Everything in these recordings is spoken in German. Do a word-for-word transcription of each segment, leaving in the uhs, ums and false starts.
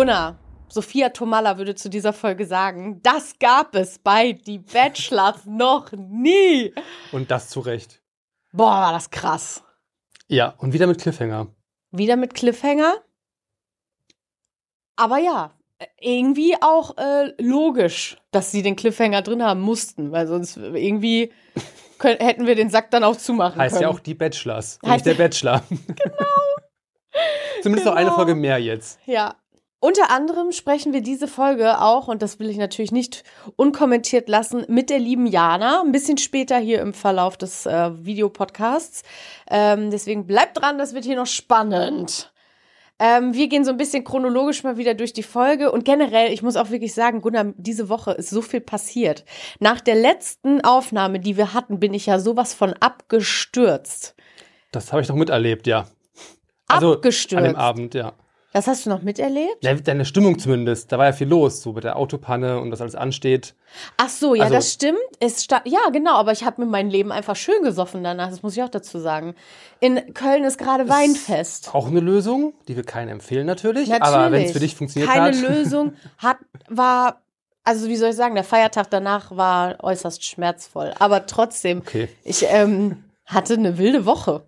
Gunnar, Sophia Tomalla würde zu dieser Folge sagen, das gab es bei Die Bachelors noch nie. Und das zu Recht. Boah, war das krass. Ja, und wieder mit Cliffhanger. Wieder mit Cliffhanger. Aber ja, irgendwie auch äh, logisch, dass sie den Cliffhanger drin haben mussten, weil sonst irgendwie können, hätten wir den Sack dann auch zumachen heißt können. Heißt ja auch Die Bachelors, heißt nicht der Bachelor. Genau. Zumindest genau. Noch eine Folge mehr jetzt. Ja. Unter anderem sprechen wir diese Folge auch, und das will ich natürlich nicht unkommentiert lassen, mit der lieben Jana, ein bisschen später hier im Verlauf des äh, Videopodcasts. Ähm, deswegen bleibt dran, das wird hier noch spannend. Ähm, wir gehen so ein bisschen chronologisch mal wieder durch die Folge, und generell, ich muss auch wirklich sagen, Gunnar, diese Woche ist so viel passiert. Nach der letzten Aufnahme, die wir hatten, bin ich ja sowas von abgestürzt. Das habe ich doch miterlebt, ja. Also abgestürzt. An dem Abend, ja. Das hast du noch miterlebt? Ja, deine Stimmung zumindest. Da war ja viel los, so mit der Autopanne und was alles ansteht. Ach so, ja, also, das stimmt. Es sta- ja, genau, aber ich habe mir mein Leben einfach schön gesoffen danach. Das muss ich auch dazu sagen. In Köln ist gerade Weinfest. Auch eine Lösung, die wir keinen empfehlen natürlich. Natürlich. Aber wenn es für dich funktioniert Keine hat. Keine Lösung hat, war, also wie soll ich sagen, der Feiertag danach war äußerst schmerzvoll. Aber trotzdem, okay. ich ähm, hatte eine wilde Woche.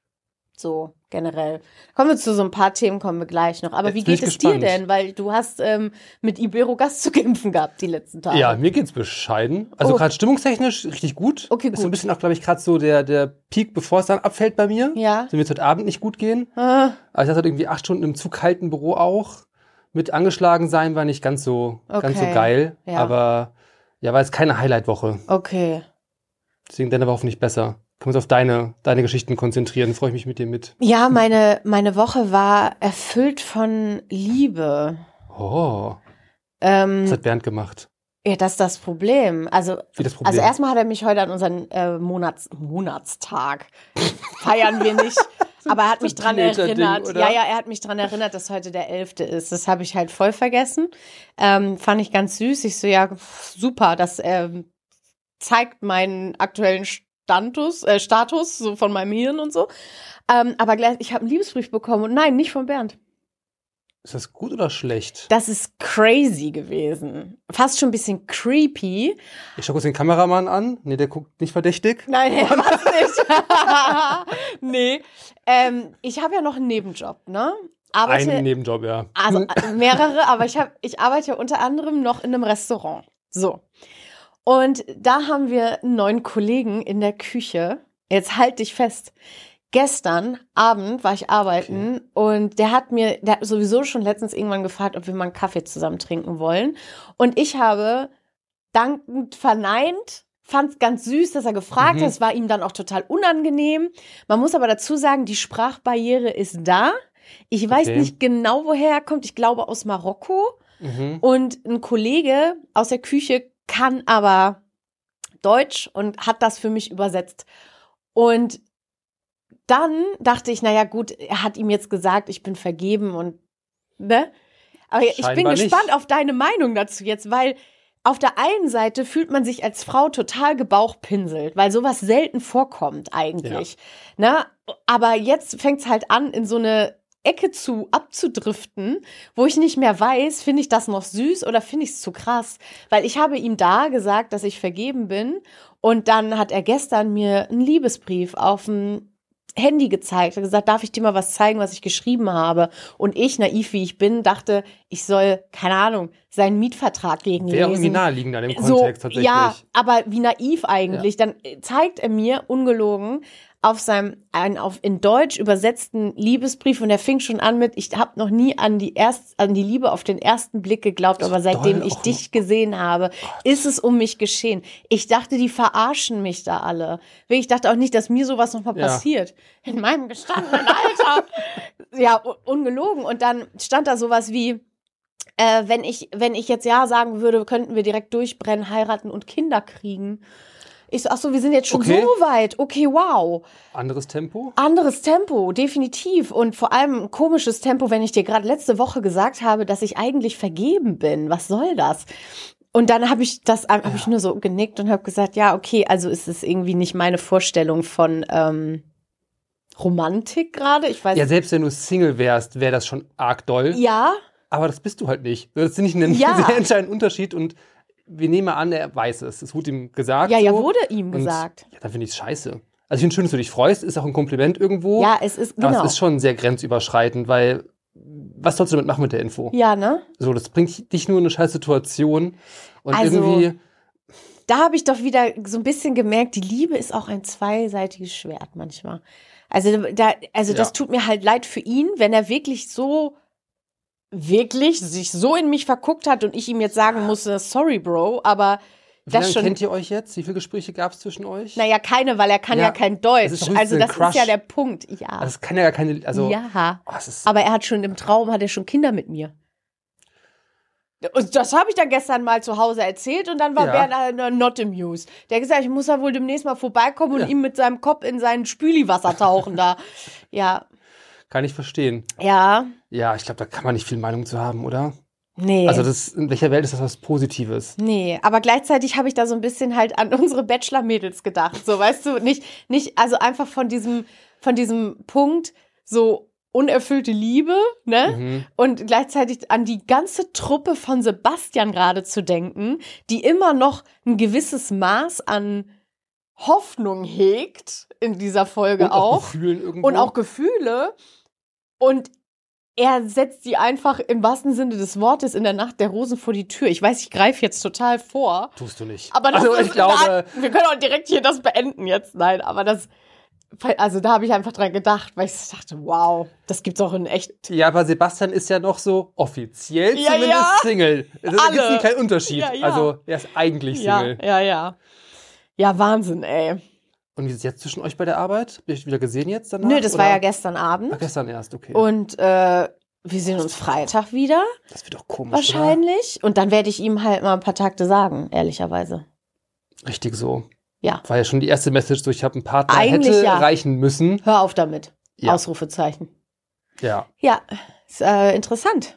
So, generell. Kommen wir zu so ein paar Themen, kommen wir gleich noch. Aber Jetzt wie bin geht ich es gespannt. dir denn? Weil du hast ähm, mit Iberogas zu kämpfen gehabt die letzten Tage. Ja, mir geht's bescheiden. Also Oh. gerade stimmungstechnisch richtig gut. Okay, Ist so gut. ein bisschen auch, glaube ich, gerade so der, der Peak, bevor es dann abfällt bei mir. Ja. So wird es heute Abend nicht gut gehen. Ah, Aber ich hatte halt irgendwie acht Stunden im zu kalten Büro auch. Mit angeschlagen sein war nicht ganz so, ganz so Okay. geil. Ja. Aber ja, war jetzt keine Highlight-Woche. okay. Deswegen deine Woche nicht besser. Können wir uns auf deine, deine Geschichten konzentrieren. Freue ich mich mit dir mit. Ja, meine, meine Woche war erfüllt von Liebe. Oh, Ähm, das hat Bernd gemacht. ja, das ist das Problem. Also, Wie das Problem? also erstmal hat er mich heute an unseren äh, Monats, Monatstag, feiern wir nicht, aber er hat So mich dran Teenager-Ding, erinnert. oder? Ja, ja, er hat mich dran erinnert, dass heute der elfte ist. Das habe ich halt voll vergessen. Ähm, fand ich ganz süß. Ich so, ja, super, das ähm, zeigt meinen aktuellen Status, äh, Status so von meinem Hirn und so. Ähm, aber gleich, ich habe einen Liebesbrief bekommen, und nein, nicht von Bernd. Ist das gut oder schlecht? Das ist crazy gewesen. Fast schon ein bisschen creepy. Ich schau kurz den Kameramann an. Nee, der guckt nicht verdächtig. Nein, er macht's nicht. Nee. Ähm, ich habe ja noch einen Nebenjob, ne? Arbeite, Einen Nebenjob, ja. also äh, mehrere, aber ich, hab, ich arbeite ja unter anderem noch in einem Restaurant. So. Und da haben wir einen neuen Kollegen in der Küche. Jetzt halt dich fest. Gestern Abend war ich arbeiten, Okay. und der hat mir, der hat sowieso schon letztens irgendwann gefragt, ob wir mal einen Kaffee zusammen trinken wollen. Und ich habe dankend verneint, fand es ganz süß, dass er gefragt Mhm. hat. Es war ihm dann auch total unangenehm. Man muss aber dazu sagen, die Sprachbarriere ist da. Ich weiß Okay. nicht genau, woher er kommt. Ich glaube aus Marokko. Mhm. Und ein Kollege aus der Küche kann aber Deutsch und hat das für mich übersetzt. Und dann dachte ich, naja gut, er hat ihm jetzt gesagt, ich bin vergeben und, ne? Aber ich bin Scheinbar gespannt nicht. auf deine Meinung dazu jetzt, weil auf der einen Seite fühlt man sich als Frau total gebauchpinselt, weil sowas selten vorkommt eigentlich, ne? Aber jetzt fängt es halt an, in so eine Ecke zu abzudriften, wo ich nicht mehr weiß, finde ich das noch süß oder finde ich es zu krass? Weil ich habe ihm da gesagt, dass ich vergeben bin, und dann hat er gestern mir einen Liebesbrief auf dem Handy gezeigt, hat gesagt, darf ich dir mal was zeigen, was ich geschrieben habe? Und ich, naiv wie ich bin, dachte, ich soll, keine Ahnung, seinen Mietvertrag gegenlesen. Wäre irgendwie naheliegend an dem So, Kontext tatsächlich. ja, aber wie naiv eigentlich. Dann zeigt er mir, ungelogen, auf seinem, einen auf in Deutsch übersetzten Liebesbrief, und er fing schon an mit, ich habe noch nie an die erst, an die Liebe auf den ersten Blick geglaubt, aber seitdem doll ich auch dich noch. gesehen habe, ist es um mich geschehen. Ich dachte, die verarschen mich da alle. Ich dachte auch nicht, dass mir sowas nochmal Ja. passiert. In meinem gestandenen Alter. Ja, un- ungelogen. Und dann stand da sowas wie, äh, wenn ich, wenn ich jetzt ja sagen würde, könnten wir direkt durchbrennen, heiraten und Kinder kriegen. Ich so, ach so, wir sind jetzt schon Okay. so weit. Okay, wow. Anderes Tempo? Anderes Tempo, definitiv. Und vor allem ein komisches Tempo, wenn ich dir gerade letzte Woche gesagt habe, dass ich eigentlich vergeben bin. Was soll das? Und dann habe ich das, habe ich nur so genickt und habe gesagt, ja, okay, also ist es irgendwie nicht meine Vorstellung von ähm, Romantik gerade. Ich weiß Ja, selbst wenn du Single wärst, wäre das schon arg doll. Ja, aber das bist du halt nicht. Das finde ich einen Ja. sehr entscheidenden Unterschied und wir nehmen mal an, er weiß es. Es wurde ihm gesagt. Ja, ja, so. wurde ihm Und, gesagt. Ja, dann finde ich es scheiße. Also ich finde schön, dass du dich freust, ist auch ein Kompliment irgendwo. Ja, es ist, genau. Aber es ist schon sehr grenzüberschreitend, weil was sollst du damit machen mit der Info? Ja, ne? So, das bringt dich nur in eine scheiß Situation und Also, irgendwie. Da habe ich doch wieder so ein bisschen gemerkt, die Liebe ist auch ein zweiseitiges Schwert manchmal. Also, da, also Ja. das tut mir halt leid für ihn, wenn er wirklich so, wirklich sich so in mich verguckt hat und ich ihm jetzt sagen musste, sorry, Bro, aber Wie das lange schon. kennt ihr euch jetzt? Wie viele Gespräche gab es zwischen euch? Naja, keine, weil er kann ja, Ja, kein es Deutsch. ist doch Also höchstens das ein Crush. ist ja der Punkt. Ja. Also das kann ja gar keine. Also, ja. oh, es ist, Aber er hat schon im Traum, hat er schon Kinder mit mir. Und das habe ich dann gestern mal zu Hause erzählt und dann war Ja. Bernd äh, not amused. Der hat gesagt, ich muss da wohl demnächst mal vorbeikommen und Ja. ihm mit seinem Kopf in sein Spüliwasser tauchen da. Ja, kann ich verstehen. ja, Ja, ich glaube, da kann man nicht viel Meinung zu haben, oder? nee. Also das, in welcher Welt ist das was Positives? Nee, aber gleichzeitig habe ich da so ein bisschen halt an unsere Bachelor-Mädels gedacht. So, weißt du, nicht, nicht, also einfach von diesem, von diesem Punkt so unerfüllte Liebe, ne? Mhm. Und gleichzeitig an die ganze Truppe von Sebastian gerade zu denken, die immer noch ein gewisses Maß an Hoffnung hegt in dieser Folge Und auch auch. Gefühlen irgendwo. Und auch Gefühle. Und er setzt sie einfach im wahrsten Sinne des Wortes in der Nacht der Rosen vor die Tür. Ich weiß, ich greife jetzt total vor. Tust du nicht. Aber das also ist, ich glaube, nein, wir können auch direkt hier das beenden jetzt. Nein, aber das, also da habe ich einfach dran gedacht, weil ich dachte, wow, das gibt's auch in echt. ja, aber Sebastian ist ja noch so offiziell Ja, zumindest ja. Single. Da gibt Alle. es keinen Unterschied. Ja, ja. Also er ist eigentlich Ja, Single. ja, ja. Ja, Wahnsinn, ey. Und wie ist es jetzt zwischen euch bei der Arbeit? Habt ihr euch wieder gesehen jetzt danach? Nö, das oder? war ja gestern Abend. Ach, gestern erst, okay. Und äh, wir sehen uns Freitag wieder, das wird doch komisch, wahrscheinlich. Und dann werde ich ihm halt mal ein paar Takte sagen, ehrlicherweise. oder? Richtig so. Ja. War ja schon die erste Message, so ich habe einen Partner, Eigentlich hätte ja. reichen müssen. Hör auf damit. Ja. Ausrufezeichen. Ja. Ja, ist äh, interessant.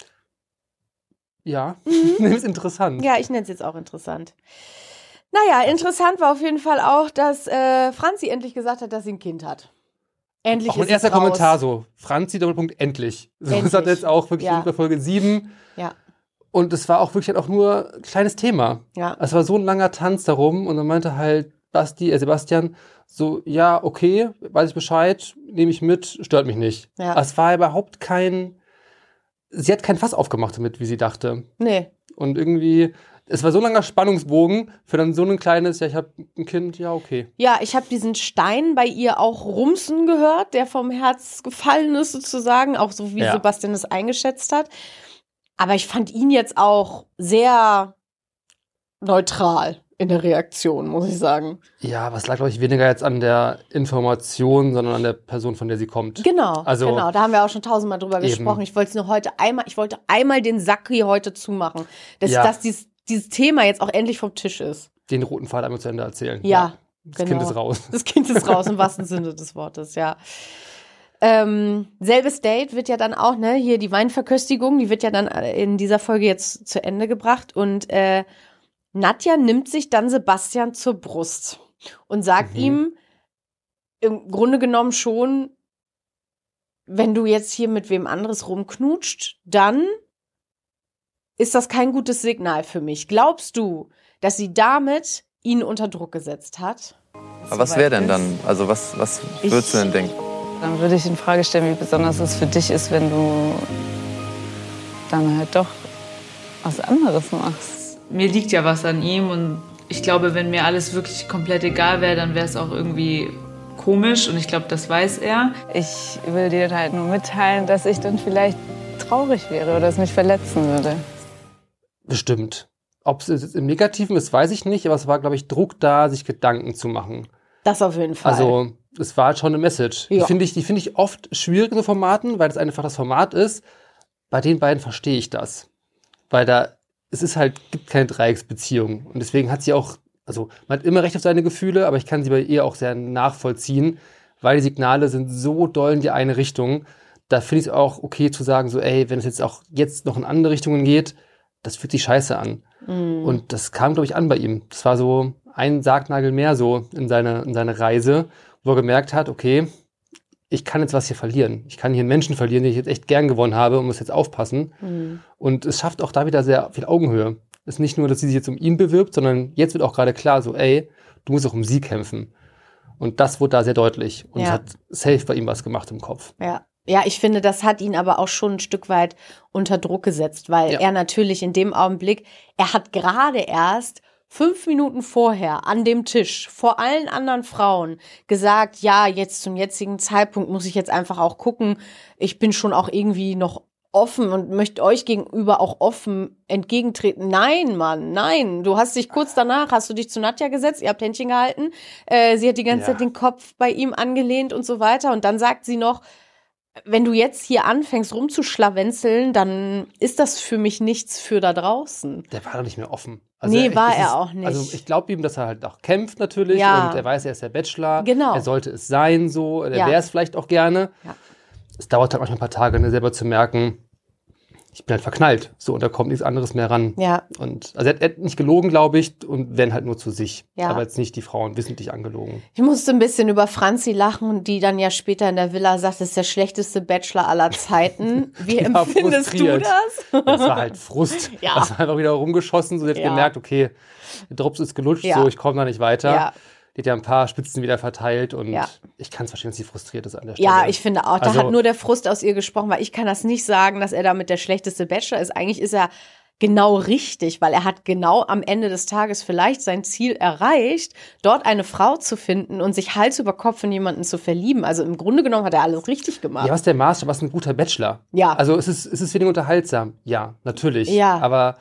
Ja, das ist interessant. Mhm. Ja, ich nenne es jetzt auch interessant. Naja, interessant war auf jeden Fall auch, dass äh, Franzi endlich gesagt hat, dass sie ein Kind hat. Endlich Auch mein ist erster es raus. Kommentar so, Franzi, Doppelpunkt, endlich. So, das Endlich. hat jetzt auch wirklich Ja. über Folge sieben. Ja, Und es war auch wirklich halt auch nur ein kleines Thema. ja. Es war so ein langer Tanz darum und dann meinte halt Basti, äh Sebastian so, ja, okay, weiß ich Bescheid, nehme ich mit, stört mich nicht. Ja. Aber es war überhaupt kein, sie hat kein Fass aufgemacht damit, wie sie dachte. Nee. Und irgendwie, es war so ein langer Spannungsbogen für dann so ein kleines, ja, ich habe ein Kind, ja, okay. Ja, ich habe diesen Stein bei ihr auch rumsen gehört, der vom Herz gefallen ist sozusagen, auch so wie Ja. Sebastian es eingeschätzt hat. Aber ich fand ihn jetzt auch sehr neutral in der Reaktion, muss ich sagen. Ja, aber es lag, glaube ich, weniger jetzt an der Information, sondern an der Person, von der sie kommt. Genau, Also- genau. Da haben wir auch schon tausendmal drüber Eben. gesprochen. Ich wollte es nur heute einmal, ich wollte einmal den Sack hier heute zumachen, dass, Ja. dass dieses, dieses Thema jetzt auch endlich vom Tisch ist. Den roten Pfad einmal zu Ende erzählen. Ja, Das genau. Kind ist raus. Das Kind ist raus im wahrsten Sinne des Wortes, ja. Ähm, selbes Date wird ja dann auch, ne, hier die Weinverköstigung, die wird ja dann in dieser Folge jetzt zu Ende gebracht und äh, Nadja nimmt sich dann Sebastian zur Brust und sagt Mhm. ihm im Grunde genommen schon, wenn du jetzt hier mit wem anderes rumknutscht, dann ist das kein gutes Signal für mich. Glaubst du, dass sie damit ihn unter Druck gesetzt hat? Aber was wäre denn dann? Also was, was Ich- würdest du denn denken? Dann würde ich in Frage stellen, wie besonders es für dich ist, wenn du dann halt doch was anderes machst. Mir liegt ja was an ihm und ich glaube, wenn mir alles wirklich komplett egal wäre, dann wäre es auch irgendwie komisch und ich glaube, das weiß er. Ich will dir halt nur mitteilen, dass ich dann vielleicht traurig wäre oder es mich verletzen würde. Bestimmt. Ob es jetzt im Negativen ist, weiß ich nicht, aber es war, glaube ich, Druck da, sich Gedanken zu machen. Das auf jeden Fall. Also, es war halt schon eine Message. Ja. Die finde ich, die finde ich oft schwierig in so Formaten, weil das einfach das Format ist. Bei den beiden verstehe ich das. Weil da, es ist halt, gibt keine Dreiecksbeziehung. Und deswegen hat sie auch, also, man hat immer recht auf seine Gefühle, aber ich kann sie bei ihr auch sehr nachvollziehen, weil die Signale sind so doll in die eine Richtung. Da finde ich es auch okay zu sagen, so, ey, wenn es jetzt auch jetzt noch in andere Richtungen geht, das fühlt sich scheiße an. Mhm. Und das kam, glaube ich, an bei ihm. Das war so ein Sargnagel mehr so in seine, in seine Reise, wo er gemerkt hat, okay, ich kann jetzt was hier verlieren. Ich kann hier einen Menschen verlieren, den ich jetzt echt gern gewonnen habe und muss jetzt aufpassen. Mhm. Und es schafft auch da wieder sehr viel Augenhöhe. Es ist nicht nur, dass sie sich jetzt um ihn bewirbt, sondern jetzt wird auch gerade klar, so ey, du musst auch um sie kämpfen. Und das wurde da sehr deutlich. Und ja. es hat safe bei ihm was gemacht im Kopf. Ja. Ja, ich finde, das hat ihn aber auch schon ein Stück weit unter Druck gesetzt, weil ja. er natürlich in dem Augenblick, er hat gerade erst fünf Minuten vorher an dem Tisch vor allen anderen Frauen gesagt, ja, jetzt zum jetzigen Zeitpunkt muss ich jetzt einfach auch gucken, ich bin schon auch irgendwie noch offen und möchte euch gegenüber auch offen entgegentreten. Nein, Mann, nein. Du hast dich kurz danach, hast du dich zu Nadja gesetzt, ihr habt Händchen gehalten, äh, sie hat die ganze ja. Zeit den Kopf bei ihm angelehnt und so weiter und dann sagt sie noch, wenn du jetzt hier anfängst rumzuschlawenzeln, dann ist das für mich nichts für da draußen. Der war doch nicht mehr offen. Also nee, er, war er er ist, auch nicht. Also ich glaube ihm, dass er halt auch kämpft natürlich ja. und er weiß, er ist der Bachelor. Genau. Er sollte es sein so, er ja. wäre es vielleicht auch gerne. Ja. Es dauert halt manchmal ein paar Tage, ne, selber zu merken, ich bin halt verknallt. So, und da kommt nichts anderes mehr ran. Ja. Und, also er, er hat nicht gelogen, glaube ich, und wenn halt nur zu sich. Ja. Aber jetzt nicht die Frauen wissentlich angelogen. Ich musste ein bisschen über Franzi lachen, die dann ja später in der Villa sagt, das ist der schlechteste Bachelor aller Zeiten. Wie empfindest du das? Das war halt Frust. Ja. Das war einfach wieder rumgeschossen. So, sie hat ja. gemerkt, okay, der Drops ist gelutscht, ja. so, ich komme da nicht weiter. Ja. Die hat ja ein paar Spitzen wieder verteilt und ja. ich kann es verstehen, dass sie frustriert ist an der Stelle. Ja, ich finde auch, da also, hat nur der Frust aus ihr gesprochen, weil ich kann das nicht sagen, dass er damit der schlechteste Bachelor ist. Eigentlich ist er genau richtig, weil er hat genau am Ende des Tages vielleicht sein Ziel erreicht, dort eine Frau zu finden und sich Hals über Kopf in jemanden zu verlieben. Also im Grunde genommen hat er alles richtig gemacht. Ja, was ist der Maßstab? Was ist ein guter Bachelor? Ja. Also es ist, es ist wenig unterhaltsam. Ja, natürlich. Ja. Aber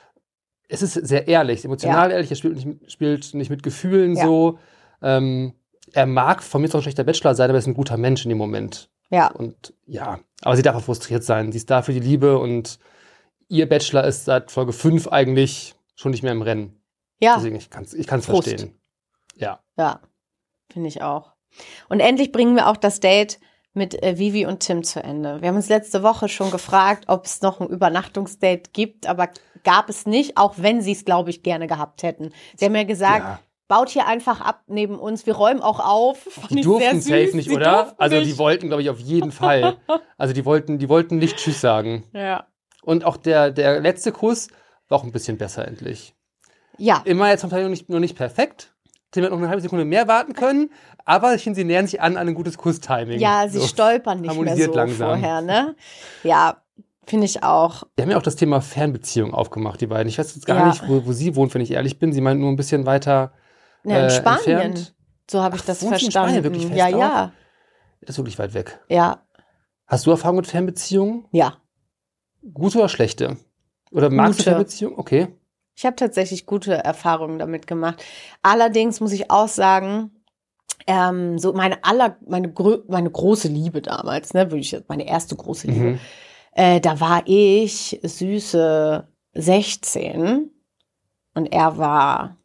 es ist sehr ehrlich, emotional ja. ehrlich. Er spielt nicht, spielt nicht mit Gefühlen ja. so. Ähm, er mag von mir zwar ein schlechter Bachelor sein, aber er ist ein guter Mensch in dem Moment. Ja. Und ja, aber sie darf auch frustriert sein. Sie ist da für die Liebe und ihr Bachelor ist seit Folge fünf eigentlich schon nicht mehr im Rennen. Ja. Deswegen, ich kann es ich kann's Frust. verstehen. Ja. Ja, finde ich auch. Und endlich bringen wir auch das Date mit äh, Vivi und Tim zu Ende. Wir haben uns letzte Woche schon gefragt, ob es noch ein Übernachtungsdate gibt, aber gab es nicht, auch wenn sie es, glaube ich, gerne gehabt hätten. Sie haben ja gesagt, ja. baut hier einfach ab neben uns, wir räumen auch auf. Fand die durften safe nicht, sie oder? Also nicht. die wollten, glaube ich, auf jeden Fall. Also die wollten, die wollten nicht Tschüss sagen. Ja. Und auch der, der letzte Kuss war auch ein bisschen besser endlich. Ja. Immer jetzt noch nicht, noch nicht perfekt. Tim hat noch eine halbe Sekunde mehr warten können, aber ich finde, sie nähern sich an an ein gutes Kusstiming. Ja, sie so stolpern nicht mehr so langsam. vorher, ne? Ja, finde ich auch. Wir haben ja auch das Thema Fernbeziehung aufgemacht, die beiden. Ich weiß jetzt gar ja. nicht, wo, wo sie wohnt, wenn ich ehrlich bin. Sie meint nur ein bisschen weiter ja, in äh, Spanien. Entfernt. So habe ich Ach, das wohnt sie verstanden. in Spanien wirklich fest ja, auch? ja. Das ist wirklich weit weg. Ja. Hast du Erfahrung mit Fernbeziehungen? Ja. Gute oder schlechte? Oder magst Gute. du Fernbeziehungen? Okay. Ich habe tatsächlich gute Erfahrungen damit gemacht. Allerdings muss ich auch sagen, ähm, so meine aller, meine, meine große Liebe damals, ne, würde ich meine erste große Liebe, Mhm. äh, da war ich süße sechzehn und er war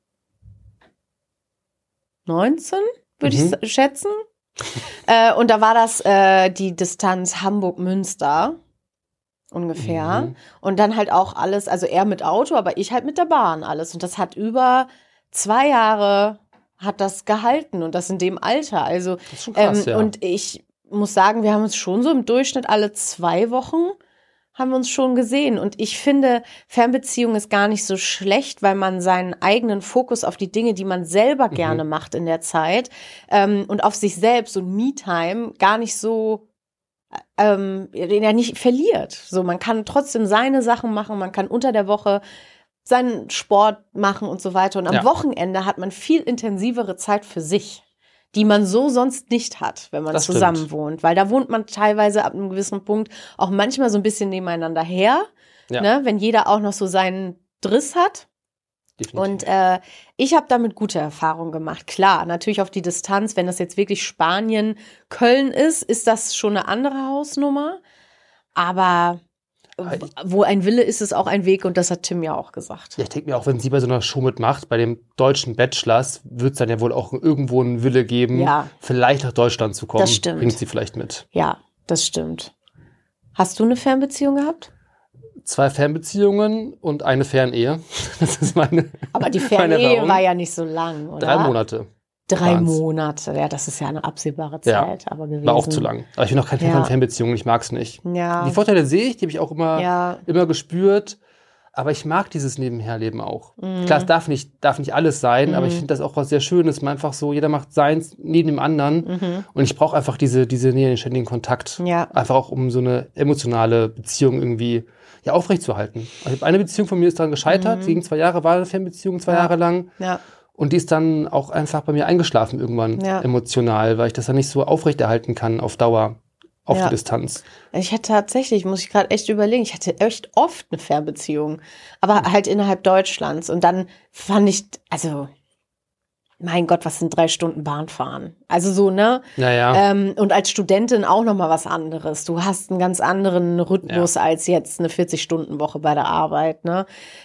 neunzehn, würde Mhm. ich schätzen. äh, und da war das äh, die Distanz Hamburg-Münster. Ungefähr. Mhm. Und dann halt auch alles, also er mit Auto, aber ich halt mit der Bahn alles. Und das hat über zwei Jahre hat das gehalten und das in dem Alter. Also Das ist schon krass, ähm, ja. und ich muss sagen, wir haben uns schon so im Durchschnitt alle zwei Wochen haben wir uns schon gesehen. Und ich finde, Fernbeziehung ist gar nicht so schlecht, weil man seinen eigenen Fokus auf die Dinge, die man selber Mhm. gerne macht in der Zeit ähm, und auf sich selbst und Me-Time gar nicht so ähm, den er nicht verliert. So, man kann trotzdem seine Sachen machen, man kann unter der Woche seinen Sport machen und so weiter. Und am Ja. Wochenende hat man viel intensivere Zeit für sich, die man so sonst nicht hat, wenn man Das zusammen stimmt. wohnt. Weil da wohnt man teilweise ab einem gewissen Punkt auch manchmal so ein bisschen nebeneinander her, Ja. ne? Wenn jeder auch noch so seinen Driss hat. Definitiv. Und äh, ich habe damit gute Erfahrungen gemacht. Klar, natürlich auf die Distanz, wenn das jetzt wirklich Spanien, Köln ist, ist das schon eine andere Hausnummer. Aber w- wo ein Wille ist, ist auch ein Weg und das hat Tim ja auch gesagt. Ja, ich denke mir auch, wenn sie bei so einer Show mitmacht, bei dem deutschen Bachelors, wird es dann ja wohl auch irgendwo einen Wille geben, Ja. vielleicht nach Deutschland zu kommen. Das stimmt. Bringt sie vielleicht mit. Ja, das stimmt. Hast du eine Fernbeziehung gehabt? Zwei Fernbeziehungen und eine Fernehe. Das ist meine Aber die meine Fernehe Erfahrung. war ja nicht so lang, oder? Drei Monate. Drei waren's. Monate, ja, das ist ja eine absehbare Zeit, Ja, aber gewesen. war auch zu lang. Aber ich bin auch kein Fan Ja. von Fernbeziehungen, ich mag's nicht. Ja. Die Vorteile sehe ich, die habe ich auch immer, Ja. immer gespürt. Aber ich mag dieses Nebenherleben auch. Mhm. Klar, es darf nicht, darf nicht alles sein, aber ich finde das auch was sehr Schönes. Man einfach so, jeder macht seins neben dem anderen. Mhm. Und ich brauche einfach diese, diese Nähe, den ständigen Kontakt. Ja. Einfach auch, um so eine emotionale Beziehung irgendwie ja, aufrechtzuerhalten. Also eine Beziehung von mir ist daran gescheitert. Mhm. Die ging zwei Jahre, war eine Fernbeziehung, zwei Ja. Jahre lang. Ja. Und die ist dann auch einfach bei mir eingeschlafen irgendwann, Ja. emotional, weil ich das dann nicht so aufrechterhalten kann auf Dauer, auf Ja. die Distanz. Ich hatte tatsächlich, muss ich gerade echt überlegen, ich hatte echt oft eine Fernbeziehung, aber halt innerhalb Deutschlands. Und dann fand ich, also, mein Gott, was sind drei Stunden Bahnfahren? Also so, ne? Naja, Ähm, und als Studentin auch noch mal was anderes. Du hast einen ganz anderen Rhythmus als jetzt eine vierzig-Stunden-Woche bei der Arbeit, ne?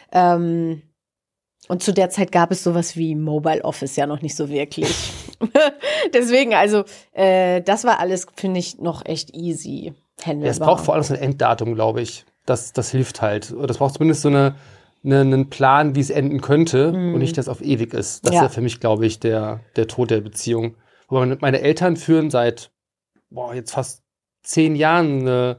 Ähm, und zu der Zeit gab es sowas wie Mobile Office ja noch nicht so wirklich. Deswegen, also, äh, das war alles, finde ich, noch echt easy handelbar. ja, es braucht vor allem so ein Enddatum, glaube ich. Das, das hilft halt. Oder das braucht zumindest so eine, eine, einen Plan, wie es enden könnte und nicht, dass es auf ewig ist. Das Ja. ist ja für mich, glaube ich, der, der Tod der Beziehung. Wobei meine- meine Eltern führen seit boah, jetzt fast zehn Jahren eine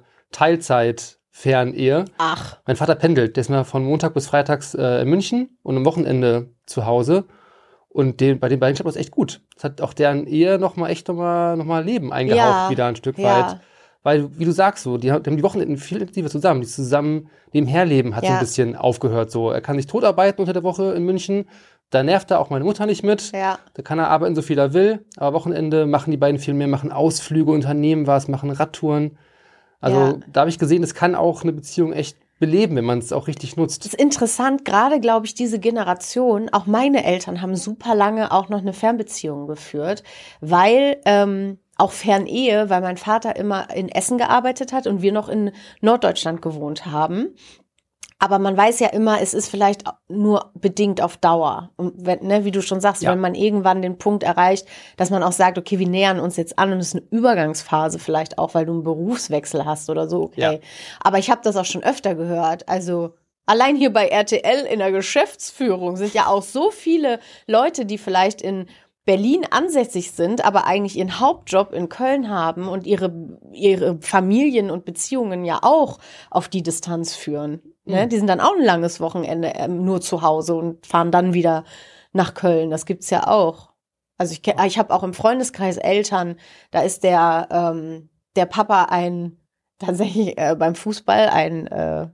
Teilzeit-Fernehe. Ach, Mein Vater pendelt, der ist mal von Montag bis Freitags äh, in München und am Wochenende zu Hause. Und den, bei den beiden klappt das echt gut. Das hat auch deren Ehe nochmal echt nochmal noch mal Leben eingehaucht, Ja, wieder ein Stück ja. weit. Weil, wie du sagst, so, die, haben- die haben die Wochenenden viel intensiver zusammen. Die zusammen nebenherleben hat so Ja. ein bisschen aufgehört. So, er kann sich totarbeiten unter der Woche in München. Da nervt er auch meine Mutter nicht mit. ja. Da kann er arbeiten, so viel er will. Aber Wochenende machen die beiden viel mehr, machen Ausflüge, unternehmen was, machen Radtouren. Also Ja. da habe ich gesehen, es kann auch eine Beziehung echt beleben, wenn man es auch richtig nutzt. Das ist interessant, gerade glaube ich, diese Generation, auch meine Eltern haben super lange auch noch eine Fernbeziehung geführt, weil ähm, auch Fernehe, weil mein Vater immer in Essen gearbeitet hat und wir noch in Norddeutschland gewohnt haben. Aber man weiß ja immer, es ist vielleicht nur bedingt auf Dauer. Und wenn, ne, wie du schon sagst, Ja. wenn man irgendwann den Punkt erreicht, dass man auch sagt, okay, wir nähern uns jetzt an und es ist eine Übergangsphase vielleicht auch, weil du einen Berufswechsel hast oder so, okay. Ja. Aber ich habe das auch schon öfter gehört. Also allein hier bei R T L in der Geschäftsführung sind ja auch so viele Leute, die vielleicht in Berlin ansässig sind, aber eigentlich ihren Hauptjob in Köln haben und ihre, ihre Familien und Beziehungen ja auch auf die Distanz führen. Ne? Die sind dann auch ein langes Wochenende ähm, nur zu Hause und fahren dann wieder nach Köln. Das gibt's ja auch. Also ich, ke- ich habe auch im Freundeskreis Eltern, da ist der, ähm, der Papa ein, tatsächlich äh, beim Fußball ein äh,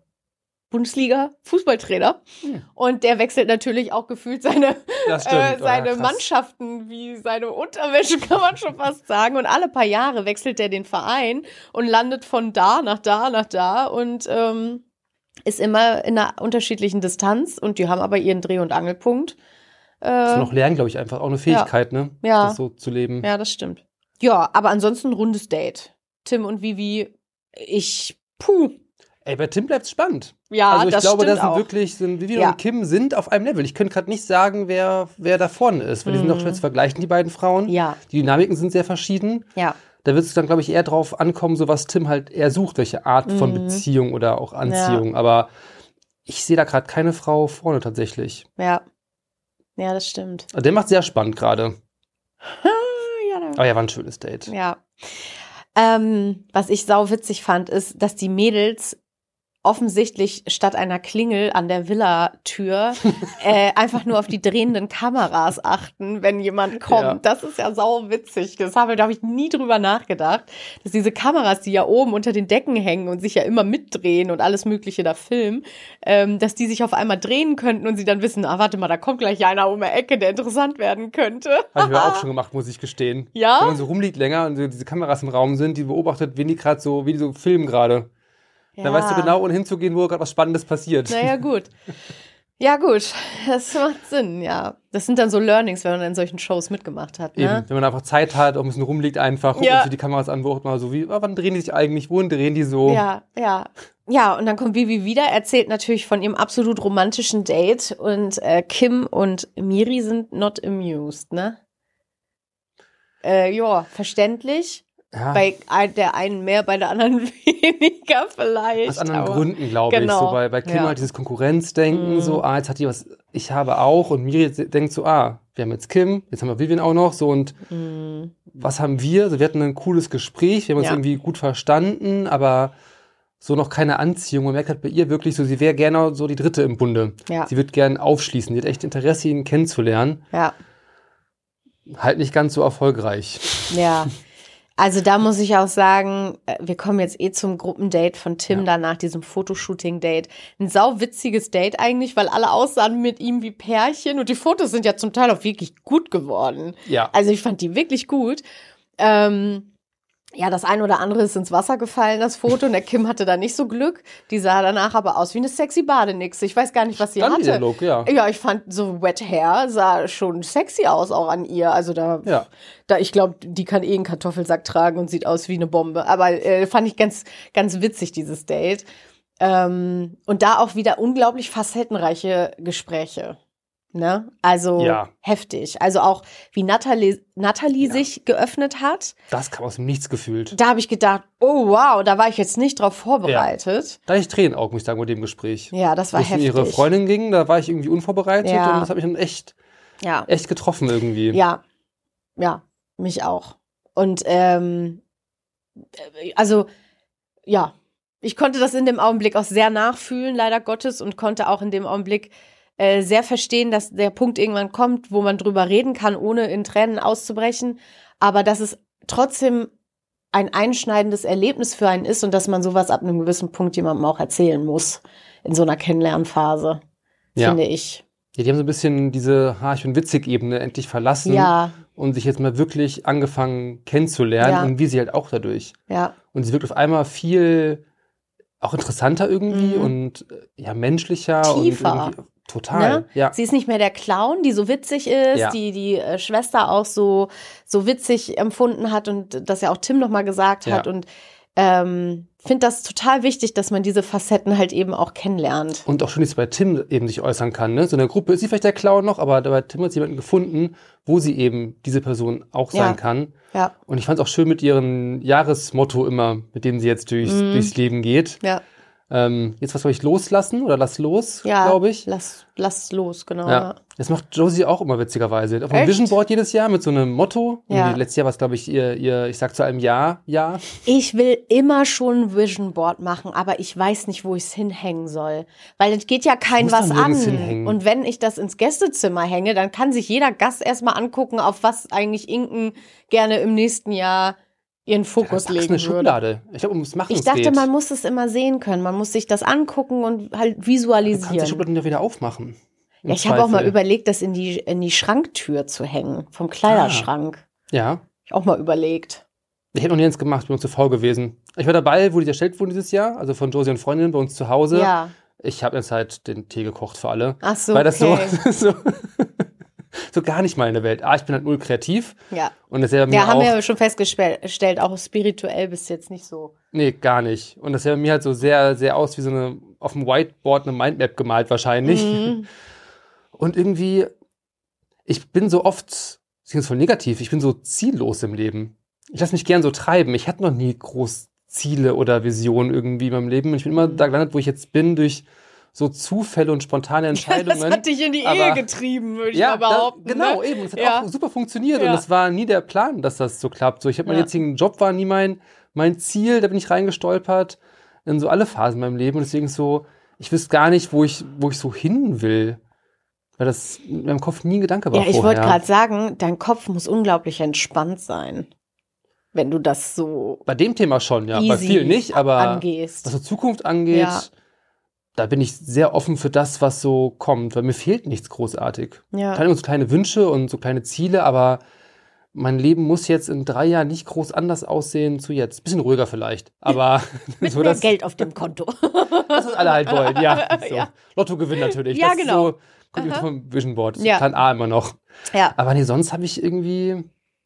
Bundesliga-Fußballtrainer. Hm. Und der wechselt natürlich auch gefühlt seine, Das äh, stimmt. seine Ja, krass. Mannschaften wie seine Unterwäsche, kann man schon fast sagen. Und alle paar Jahre wechselt er den Verein und landet von da nach da nach da und ähm, ist immer in einer unterschiedlichen Distanz. Und die haben aber ihren Dreh- und Angelpunkt. Das Äh, noch lernen, glaube ich, einfach auch eine Fähigkeit, ne? Ja. Das so zu leben. ja, das stimmt. Ja, aber ansonsten ein rundes Date. Tim und Vivi, ich, puh. Ey, bei Tim bleibt es spannend. Ja, also ich das glaube, stimmt das sind auch. wirklich, sind Vivi Ja. und Kim sind auf einem Level. Ich könnte gerade nicht sagen, wer, wer da vorne ist, weil die sind doch schwer zu vergleichen, die beiden Frauen. Mhm. Ja, Die Dynamiken sind sehr verschieden. ja. Da wird es dann, glaube ich, eher drauf ankommen, so was Tim halt eher sucht, welche Art von Mhm. Beziehung oder auch Anziehung. Aber ich sehe da gerade keine Frau vorne tatsächlich. Ja. Ja, das stimmt. Also der macht sehr spannend gerade. Ja, da- Aber ja, war ein schönes Date. ja. Ähm, was ich sau witzig fand, ist, dass die Mädels offensichtlich statt einer Klingel an der Villatür äh, einfach nur auf die drehenden Kameras achten, wenn jemand kommt. Ja. Das ist ja sau witzig. Das habe da habe ich nie drüber nachgedacht, dass diese Kameras, die ja oben unter den Decken hängen und sich ja immer mitdrehen und alles Mögliche da filmen, ähm, dass die sich auf einmal drehen könnten und sie dann wissen, ah, warte mal, da kommt gleich einer um die Ecke, der interessant werden könnte. Habe ich mir auch schon gemacht, muss ich gestehen. Ja? Wenn man so rumliegt länger und so diese Kameras im Raum sind, die beobachtet, wen die gerade so, wie die so filmen gerade. Ja. Dann weißt du genau, ohne hinzugehen, wo gerade was Spannendes passiert. Naja, gut. Ja, gut. Das macht Sinn, ja. Das sind dann so Learnings, wenn man in solchen Shows mitgemacht hat, ne? Eben, wenn man einfach Zeit hat, auch ein bisschen rumliegt einfach, guckt Ja. sich die Kameras an, beobachtet mal so, wie, ah, wann drehen die sich eigentlich, wohin drehen die so? Ja, ja. Ja, und dann kommt Vivi wieder, erzählt natürlich von ihrem absolut romantischen Date und äh, Kim und Miri sind not amused, ne? Äh, ja, verständlich. Ja, Bei ein- der einen mehr, bei der anderen weniger vielleicht. aus anderen aber- Gründen, glaube Genau. ich. So bei, bei Kim Ja. halt dieses Konkurrenzdenken, Mhm. so, ah, jetzt hat die was, ich habe auch, und Miri denkt so, ah, wir haben jetzt Kim, jetzt haben wir Vivian auch noch, so und Mhm. was haben wir? Also wir hatten ein cooles Gespräch, wir haben uns Ja. irgendwie gut verstanden, aber so noch keine Anziehung. Man merkt halt bei ihr wirklich so, sie wäre gerne so die Dritte im Bunde. Ja. Sie wird gern aufschließen, die hat echt Interesse, ihn kennenzulernen. Ja. Halt nicht ganz so erfolgreich. Ja. Also da muss ich auch sagen, äh, wir kommen jetzt eh zum Gruppendate von Tim Ja. danach, diesem Fotoshooting-Date. Ein sauwitziges Date eigentlich, weil alle aussahen mit ihm wie Pärchen und die Fotos sind ja zum Teil auch wirklich gut geworden. Ja. Also ich fand die wirklich gut. Ähm, ja, das ein oder andere ist ins Wasser gefallen, das Foto. Und der Kim hatte da nicht so Glück. Die sah danach aber aus wie eine sexy Badenixe. Ich weiß gar nicht, was sie Dann der hatte. Look, ja. Ja, ich fand so Wet Hair sah schon sexy aus, auch an ihr. Also da, Ja. da ich glaube, die kann eh einen Kartoffelsack tragen und sieht aus wie eine Bombe. Aber äh, fand ich ganz, ganz witzig, dieses Date. Ähm, und da auch wieder unglaublich facettenreiche Gespräche. Ne? Also Ja. heftig. Also auch wie Natalie, Natalie Ja. sich geöffnet hat. Das kam aus dem Nichts gefühlt. Da habe ich gedacht, oh wow, da war ich jetzt nicht drauf vorbereitet. Da hatte ich Tränenaugen, muss ich sagen, bei dem Gespräch. Ja, das war Wo es um heftig. ihre Freundin ging, da war ich irgendwie unvorbereitet Ja. und das hat mich dann echt, Ja. echt getroffen irgendwie. Ja, ja, mich auch. Und ähm, äh, also, ja, ich konnte das in dem Augenblick auch sehr nachfühlen, leider Gottes, und konnte auch in dem Augenblick äh, sehr verstehen, dass der Punkt irgendwann kommt, wo man drüber reden kann, ohne in Tränen auszubrechen, aber dass es trotzdem ein einschneidendes Erlebnis für einen ist und dass man sowas ab einem gewissen Punkt jemandem auch erzählen muss in so einer Kennenlernphase, Ja. finde ich. Ja, die haben so ein bisschen diese Ha, ich bin witzig-Ebene endlich verlassen Ja, und sich jetzt mal wirklich angefangen kennenzulernen Ja. und wie sie halt auch dadurch. ja, Und sie wirkt auf einmal viel auch interessanter irgendwie Mhm. und äh, ja, menschlicher Tiefer. und irgendwie total. Ne? Ja. Sie ist nicht mehr der Clown, die so witzig ist, Ja. die die äh, Schwester auch so so witzig empfunden hat und das ja auch Tim nochmal gesagt hat. Ja. Und ähm, finde das total wichtig, dass man diese Facetten halt eben auch kennenlernt. Und auch schön, dass sie bei Tim eben sich äußern kann. Ne? So in der Gruppe ist sie vielleicht der Clown noch, aber bei Tim hat sie jemanden gefunden, wo sie eben diese Person auch sein Ja. kann. Ja, Und ich fand es auch schön mit ihrem Jahresmotto immer, mit dem sie jetzt durchs, Mhm. durchs Leben geht. ja, Ähm, jetzt was soll ich loslassen oder lass los, ja. glaube ich. Lass, lass los, genau. Ja. Ja. Das macht Josie auch immer witzigerweise. Auf dem Echt? Vision Board jedes Jahr mit so einem Motto. Ja. Irgendwie letztes Jahr war es, glaube ich, ihr, ihr, ich sag zu einem Ja, Ja. Ich will immer schon ein Vision Board machen, aber ich weiß nicht, wo ich es hinhängen soll. Weil es geht ja kein muss was da an. nirgends hinhängen. Und wenn ich das ins Gästezimmer hänge, dann kann sich jeder Gast erstmal angucken, auf was eigentlich Inken gerne im nächsten Jahr ihren Fokus Das ist eine legen würde. Schublade. Ich glaube, ums Machen Ich dachte, geht. man muss es immer sehen können. Man muss sich das angucken und halt Du kannst die visualisieren. Schubladen ja wieder aufmachen. Im Ja, ich habe auch mal Zweifel. überlegt, das in die, in die Schranktür zu hängen, vom Kleiderschrank. Ja. Hab ich auch mal überlegt. Ich hätte noch nie eins gemacht, bin noch zu faul gewesen. Ich war dabei, wo die erstellt wurden dieses Jahr, also von Josie und Freundinnen bei uns zu Hause. Ja. Ich habe jetzt halt den Tee gekocht für alle. Ach so, Weil das okay. so, so, so gar nicht meine Welt. Ah, ich bin halt null kreativ. Ja. Und das ist ja bei mir Ja, haben auch, wir ja schon festgestellt, auch spirituell bist du jetzt nicht so. nee, gar nicht. Und das sieht bei mir halt so sehr, sehr aus wie so eine, auf dem Whiteboard eine Mindmap gemalt wahrscheinlich. Mhm. Und irgendwie, ich bin so oft, das klingt voll negativ, ich bin so ziellos im Leben. Ich lasse mich gern so treiben. Ich hatte noch nie groß Ziele oder Visionen irgendwie in meinem Leben. Ich bin immer da gelandet, wo ich jetzt bin, durch so Zufälle und spontane Entscheidungen. Das hat dich in die Aber- Ehe getrieben, würde ich ja, mal behaupten. da, genau, ne? eben. Das hat Ja. auch super funktioniert Ja. und das war nie der Plan, dass das so klappt. So, ich habe meinen Ja. jetzigen Job war nie mein, mein Ziel, da bin ich reingestolpert in so alle Phasen in meinem Leben und deswegen so, ich wüsste gar nicht, wo ich, wo ich so hin will. Weil das in meinem Kopf nie ein Gedanke war Ja, ich vorher. wollte gerade sagen, dein Kopf muss unglaublich entspannt sein, wenn du das so Bei dem Thema schon, ja. Bei easy vielen nicht, aber angehst. was so Zukunft angeht, Ja. da bin ich sehr offen für das, was so kommt, weil mir fehlt nichts großartig. Ja. Ich habe so kleine Wünsche und so kleine Ziele, aber mein Leben muss jetzt in drei Jahren nicht groß anders aussehen zu jetzt. Bisschen ruhiger vielleicht, aber Mit so mehr das, Geld auf dem Konto. das, was alle halt wollen. Ja, so. Ja. Lottogewinn natürlich. Ja, das genau. Ist so, kommt jetzt vom Vision Board. Das ist Ja. Plan A immer noch. Ja. Aber nee, sonst habe ich irgendwie,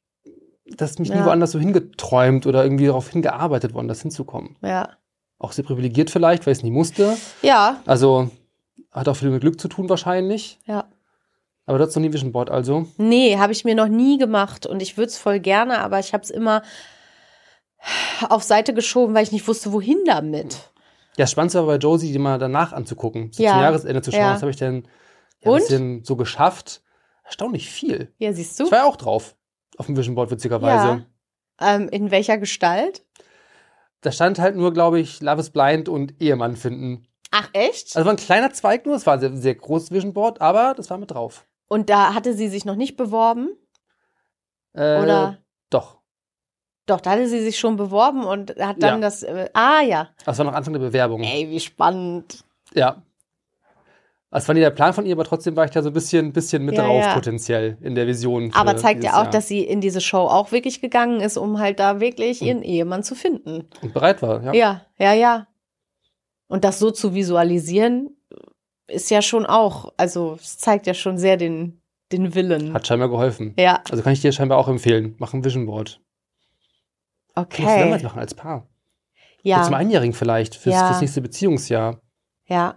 das ist mich nie Ja. woanders so hingeträumt oder irgendwie darauf hingearbeitet, woanders hinzukommen. Ja. Auch sehr privilegiert vielleicht, weil ich es nie musste. Ja. Also hat auch viel mit Glück zu tun wahrscheinlich. Ja. Aber du hast noch nie Vision Board also. Nee, habe ich mir noch nie gemacht und ich würde es voll gerne, aber ich habe es immer auf Seite geschoben, weil ich nicht wusste, wohin damit. Ja, spannend war bei Josie, die mal danach anzugucken. So Ja. zum Jahresende zu schauen, Ja. was habe ich denn ja, ein Und? bisschen so geschafft. erstaunlich viel. Ja, siehst du? Ich war ja auch drauf. Auf dem Vision Board, witzigerweise. Ja. Ähm, in welcher Gestalt? Da stand halt nur, glaube ich, Love is Blind und Ehemann finden. Ach, echt? Also war ein kleiner Zweig nur, es war ein sehr, sehr großes Vision Board, aber das war mit drauf. Und da hatte sie sich noch nicht beworben? Äh, Oder? Doch. Doch, da hatte sie sich schon beworben und hat dann Ja. das. Äh, ah, ja. Das war noch Anfang der Bewerbung. Ey, wie spannend. Ja. Das war nicht der Plan von ihr, aber trotzdem war ich da so ein bisschen, bisschen mit Ja, drauf, ja. potenziell, in der Vision. für Aber zeigt dieses ja auch, Jahr. dass sie in diese Show auch wirklich gegangen ist, um halt da wirklich ihren Ehemann zu finden. Und bereit war, ja. Ja, ja, ja. Und das so zu visualisieren, ist ja schon auch, also es zeigt ja schon sehr den, den Willen. Hat scheinbar geholfen. Ja, Also kann ich dir scheinbar auch empfehlen. Mach ein Vision Board. Kannst du okay. damals machen als Paar. Ja. Zum Ja, Einjährigen vielleicht, fürs, Ja. fürs nächste Beziehungsjahr. ja.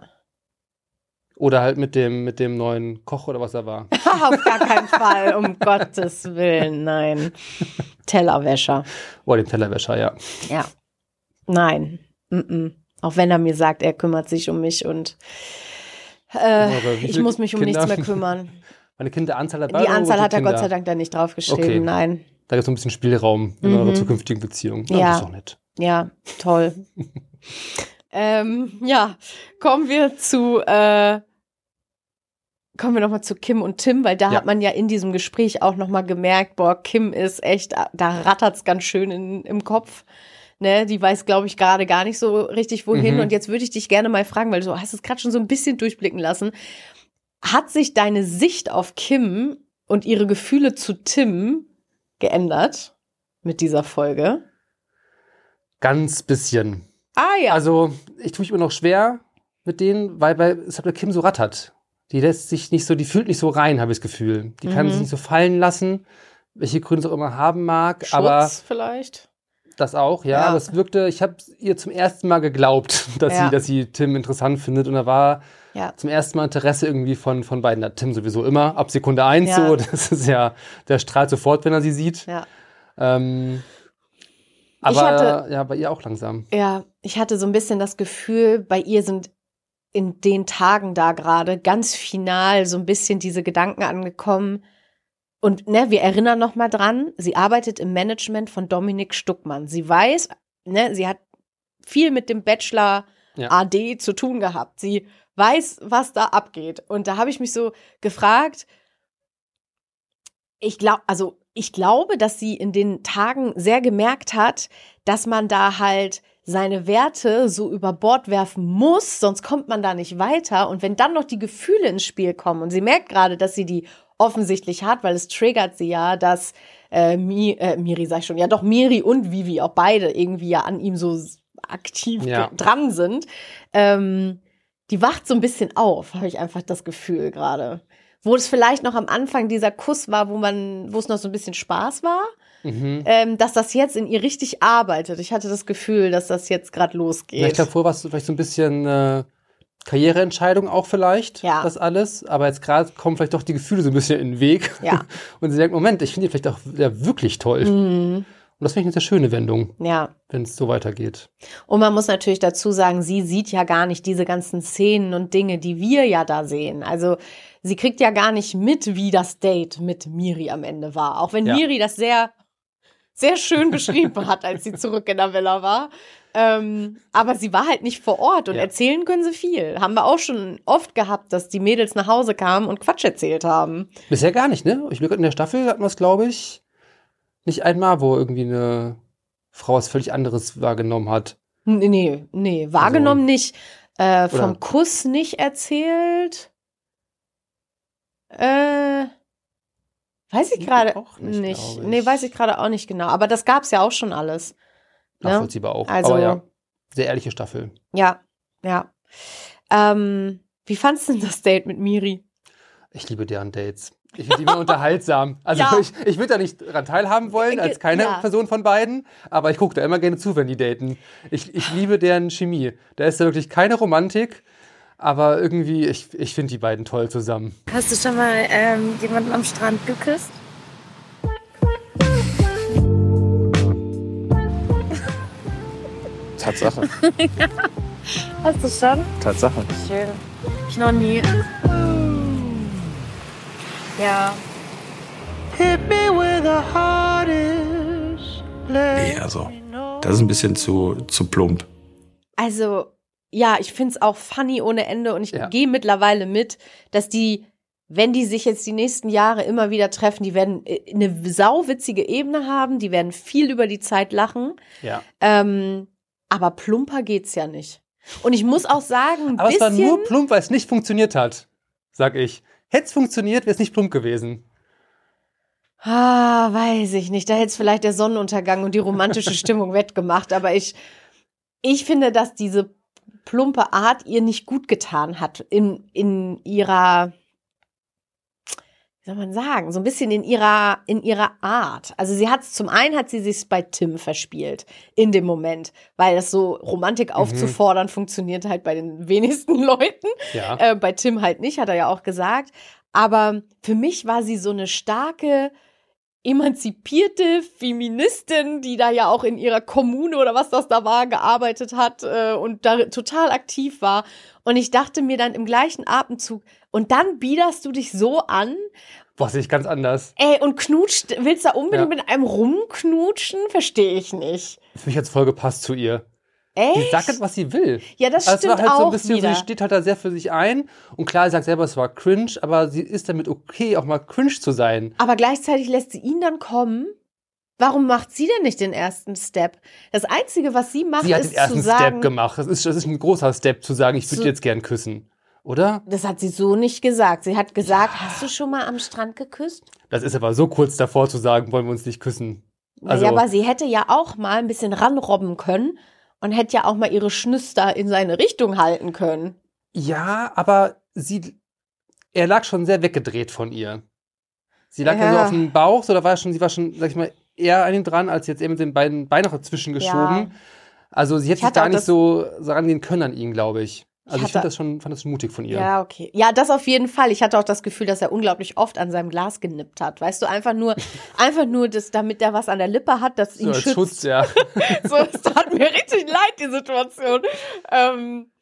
Oder halt mit dem, mit dem neuen Koch oder was er war. Auf gar keinen Fall, um Gottes Willen, nein. Tellerwäscher. Oder dem Tellerwäscher, ja. Ja. Nein. Mm-mm. Auch wenn er mir sagt, er kümmert sich um mich und äh, Aber wie ich viele muss mich um Kinder? nichts mehr kümmern. Meine Kinderanzahl dabei. Die oder Anzahl so hat er Kinder? Gott sei Dank da nicht draufgeschrieben, Okay. nein. Da gibt es so ein bisschen Spielraum in Mhm. eurer zukünftigen Beziehung. Ja, Ja. Das ist auch nett. Ja, toll. ähm, ja, kommen wir zu, äh, kommen wir nochmal zu Kim und Tim, weil da Ja. hat man ja in diesem Gespräch auch nochmal gemerkt, boah, Kim ist echt, da rattert's ganz schön in, im Kopf. Ne, die weiß, glaube ich, gerade gar nicht so richtig wohin. Mhm. Und jetzt würde ich dich gerne mal fragen, weil du hast es gerade schon so ein bisschen durchblicken lassen. Hat sich deine Sicht auf Kim und ihre Gefühle zu Tim geändert mit dieser Folge? Ganz bisschen. Ah ja. Also, ich tue mich immer noch schwer mit denen, weil bei, es hat bei Kim so rattert. Die lässt sich nicht so, die fühlt nicht so rein, habe ich das Gefühl. Die kann Mhm. sich nicht so fallen lassen, welche Gründe es auch immer haben mag. Schutz Aber vielleicht? das auch, ja. Ja. Aber es wirkte, ich habe ihr zum ersten Mal geglaubt, dass, Ja. sie, dass sie Tim interessant findet. Und da war Ja. zum ersten Mal Interesse irgendwie von, von beiden. Hat Tim sowieso immer, ab Sekunde eins Ja. so. Das ist ja, der strahlt sofort, wenn er sie sieht. Ja. Ähm, aber hatte- ja, bei ihr auch langsam. Ja, ich hatte so ein bisschen das Gefühl, bei ihr sind in den Tagen da gerade ganz final so ein bisschen diese Gedanken angekommen. Und ne, wir erinnern noch mal dran, sie arbeitet im Management von Dominik Stuckmann. Sie weiß, ne, sie hat viel mit dem Bachelor Ja. A D zu tun gehabt. Sie weiß, was da abgeht. Und da habe ich mich so gefragt, ich glaube, also ich glaube, dass sie in den Tagen sehr gemerkt hat, dass man da halt seine Werte so über Bord werfen muss, sonst kommt man da nicht weiter. Und wenn dann noch die Gefühle ins Spiel kommen und sie merkt gerade, dass sie die offensichtlich hat, weil es triggert sie ja, dass äh, Mi, äh, Miri, sag ich schon, ja doch, Miri und Vivi, auch beide irgendwie ja an ihm so aktiv Ja. ge- dran sind. Ähm, die wacht so ein bisschen auf, habe ich einfach das Gefühl gerade. Wo es vielleicht noch am Anfang dieser Kuss war, wo man, wo es noch so ein bisschen Spaß war, Mhm. ähm, dass das jetzt in ihr richtig arbeitet. Ich hatte das Gefühl, dass das jetzt gerade losgeht. Ja, ich glaube, vorher war es vielleicht so ein bisschen äh, Karriereentscheidung auch vielleicht, Ja. das alles. Aber jetzt gerade kommen vielleicht doch die Gefühle so ein bisschen in den Weg. Ja. Und sie denkt, Moment, ich finde die vielleicht auch ja, wirklich toll. Mhm. Und das finde ich eine sehr schöne Wendung, Ja. wenn es so weitergeht. Und man muss natürlich dazu sagen, sie sieht ja gar nicht diese ganzen Szenen und Dinge, die wir ja da sehen. Also sie kriegt ja gar nicht mit, wie das Date mit Miri am Ende war. Auch wenn Ja. Miri das sehr, sehr schön beschrieben hat, als sie zurück in der Villa war. Ähm, aber sie war halt nicht vor Ort und Ja. erzählen können sie viel. Haben wir auch schon oft gehabt, dass die Mädels nach Hause kamen und Quatsch erzählt haben. Bisher gar nicht, ne? Ich glaube, in der Staffel hatten wir es, glaube ich, nicht einmal, wo irgendwie eine Frau was völlig anderes wahrgenommen hat. Nee, nee, nee wahrgenommen nicht. Äh, vom Oder- Kuss nicht erzählt. Äh, weiß ich Nee, gerade auch nicht, nicht. glaub ich. Nee, weiß ich gerade auch nicht genau. Aber das gab's ja auch schon alles. Ne? Nachvollziehbar auch. Also- Aber ja, sehr ehrliche Staffel. Ja, ja. Ähm, wie fandst du denn das Date mit Miri? Ich liebe deren Dates. Ich finde die immer unterhaltsam. Also Ja. ich, ich würde da nicht dran teilhaben wollen, als keine Ja. Person von beiden, aber ich gucke da immer gerne zu, wenn die daten. Ich, ich liebe deren Chemie. Da ist ja wirklich keine Romantik, aber irgendwie, ich, ich finde die beiden toll zusammen. Hast du schon mal ähm, jemanden am Strand geküsst? Tatsache. Hast du schon? Tatsache. Schön. Ich noch nie. Ja. Nee, also, das ist ein bisschen zu, zu plump. Also, ja, ich find's auch funny ohne Ende und ich Ja. gehe mittlerweile mit, dass die, wenn die sich jetzt die nächsten Jahre immer wieder treffen, die werden äh, eine sauwitzige Ebene haben, die werden viel über die Zeit lachen, Ja. ähm, aber plumper geht's ja nicht. Und ich muss auch sagen, ein Aber es war bisschen, nur plump, weil es nicht funktioniert hat, sag ich. Hätte es funktioniert, wäre es nicht plump gewesen. ah, weiß ich nicht, da hätte es vielleicht der Sonnenuntergang und die romantische Stimmung wettgemacht, aber ich, ich finde, dass diese plumpe Art ihr nicht gut getan hat in, in ihrer, wie soll man sagen, so ein bisschen in ihrer, in ihrer Art. Also sie hat zum einen hat sie sich bei Tim verspielt in dem Moment, weil das so Romantik aufzufordern funktioniert halt bei den wenigsten Leuten. Ja. Äh, bei Tim halt nicht, hat er ja auch gesagt. Aber für mich war sie so eine starke, emanzipierte Feministin, die da ja auch in ihrer Kommune oder was das da war, gearbeitet hat äh, und da total aktiv war. Und ich dachte mir dann im gleichen Atemzug, und dann biederst du dich so an, Boah, sehe ich ganz anders. ey, und knutscht, willst du da unbedingt Ja. mit einem rumknutschen? Verstehe ich nicht. Für mich hat es voll gepasst zu ihr. Die Echt? sagt halt, was sie will. Ja, das Also es stimmt war halt so auch ein bisschen, wieder. sie steht halt da sehr für sich ein. Und klar, sie sagt selber, es war cringe, aber sie ist damit okay, auch mal cringe zu sein. Aber gleichzeitig lässt sie ihn dann kommen. Warum macht sie denn nicht den ersten Step? Das Einzige, was sie macht, Sie hat ist den ersten zu sagen, Step gemacht. Das ist, das ist ein großer Step, zu sagen, ich würde Zu- jetzt gern küssen. Oder? das hat sie so nicht gesagt. Sie hat gesagt, hast du schon mal am Strand geküsst? Das ist aber so kurz davor zu sagen, wollen wir uns nicht küssen. Also, ja, aber sie hätte ja auch mal ein bisschen ranrobben können und hätte ja auch mal ihre Schnüster in seine Richtung halten können. ja, aber sie, er lag schon sehr weggedreht von ihr. Sie lag ja, Ja. so auf dem Bauch, so da war schon, sie war schon, sag ich mal, eher an ihm dran, als jetzt er mit den beiden Beinen noch dazwischen geschoben. Ja. Also sie hätte Ich sich hatte gar auch nicht das- so, so rangehen können an ihn, glaube ich. Also ich, hatte- finde das schon, fand das schon mutig von ihr. Ja, okay. Ja, das auf jeden Fall. Ich hatte auch das Gefühl, dass er unglaublich oft an seinem Glas genippt hat. Weißt du, einfach nur, einfach nur, das, damit er was an der Lippe hat, das so ihn als schützt. Schutz, ja. So, es tat mir richtig leid, die Situation. Ähm,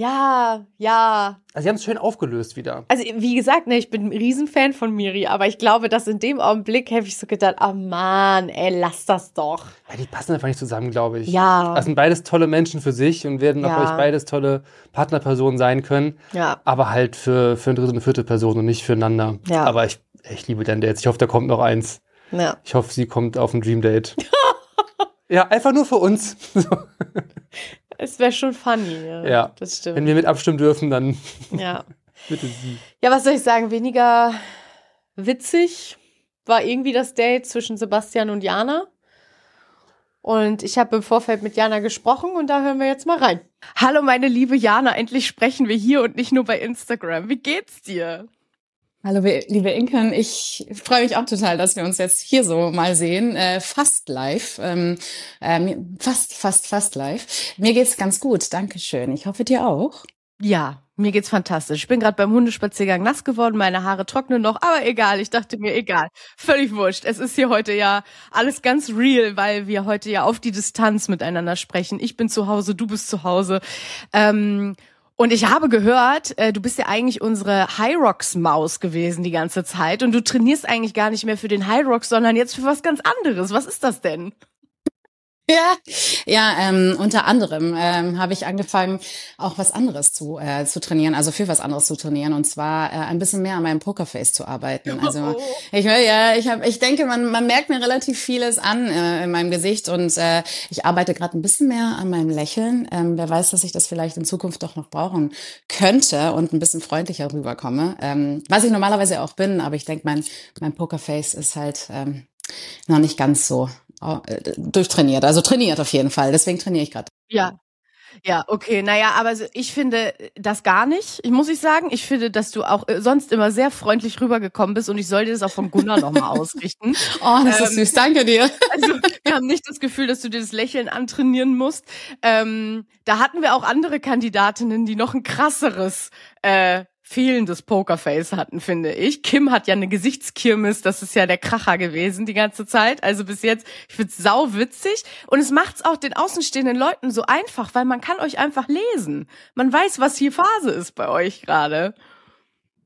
ja, ja. Also sie haben es schön aufgelöst wieder. Also, wie gesagt, ne, ich bin ein Riesenfan von Miri, aber ich glaube, dass in dem Augenblick habe ich so gedacht, oh Mann, ey, lass das doch. Ja, die passen einfach nicht zusammen, glaube ich. Ja. Das sind beides tolle Menschen für sich und werden auch, Ja. glaube ich, beides tolle Partnerpersonen sein können. Ja. Aber halt für, für eine dritte und eine vierte Person und nicht füreinander. Ja. Aber ich, ich liebe Dan Dates. Ich hoffe, da kommt noch eins. Ja. Ich hoffe, sie kommt auf ein Dream Date. Ja, einfach nur für uns. So. Es wäre schon funny. Ja, Ja. Das stimmt. Wenn wir mit abstimmen dürfen, dann ja. bitte sie. Ja, was soll ich sagen? Weniger witzig war irgendwie das Date zwischen Sebastian und Jana. Und ich habe im Vorfeld mit Jana gesprochen und da hören wir jetzt mal rein. Hallo, meine liebe Jana, endlich sprechen wir hier und nicht nur bei Instagram. Wie geht's dir? Hallo, liebe Inken. Ich freue mich auch total, dass wir uns jetzt hier so mal sehen. Äh, fast live. Ähm, ähm, fast, fast, fast live. Mir geht's ganz gut. Dankeschön. Ich hoffe, dir auch. Ja, mir geht's fantastisch. Ich bin gerade beim Hundespaziergang nass geworden, meine Haare trocknen noch, aber egal, ich dachte mir, egal. Völlig wurscht. Es ist hier heute ja alles ganz real, weil wir heute ja auf die Distanz miteinander sprechen. Ich bin zu Hause, du bist zu Hause. Ähm, und ich habe gehört, äh, du bist ja eigentlich unsere High-Rocks-Maus gewesen die ganze Zeit und du trainierst eigentlich gar nicht mehr für den High-Rocks, sondern jetzt für was ganz anderes. Was ist das denn? Ja, ja, ähm, unter anderem ähm, habe ich angefangen, auch was anderes zu äh, zu trainieren, also für was anderes zu trainieren, und zwar äh, ein bisschen mehr an meinem Pokerface zu arbeiten. Also ich will ja, ich habe, ich denke, man man merkt mir relativ vieles an äh, in meinem Gesicht, und äh, ich arbeite gerade ein bisschen mehr an meinem Lächeln. Ähm, wer weiß, dass ich das vielleicht in Zukunft doch noch brauchen könnte und ein bisschen freundlicher rüberkomme, ähm, was ich normalerweise auch bin, aber ich denke, mein mein Pokerface ist halt ähm, noch nicht ganz so durchtrainiert, also trainiert auf jeden Fall. Deswegen trainiere ich gerade. Ja. Ja, okay, naja, aber ich finde das gar nicht, ich muss ich sagen. Ich finde, dass du auch sonst immer sehr freundlich rübergekommen bist und ich soll dir das auch von Gunnar nochmal ausrichten. Oh, das ähm, ist süß, danke dir. Also wir haben nicht das Gefühl, dass du dir das Lächeln antrainieren musst. Ähm, da hatten wir auch andere Kandidatinnen, die noch ein krasseres äh, fehlendes Pokerface hatten, finde ich. Kim hat ja eine Gesichtskirmes, das ist ja der Kracher gewesen die ganze Zeit. Also bis jetzt, ich find's sau witzig. Und es macht's auch den außenstehenden Leuten so einfach, weil man kann euch einfach lesen. Man weiß, was hier Phase ist bei euch gerade.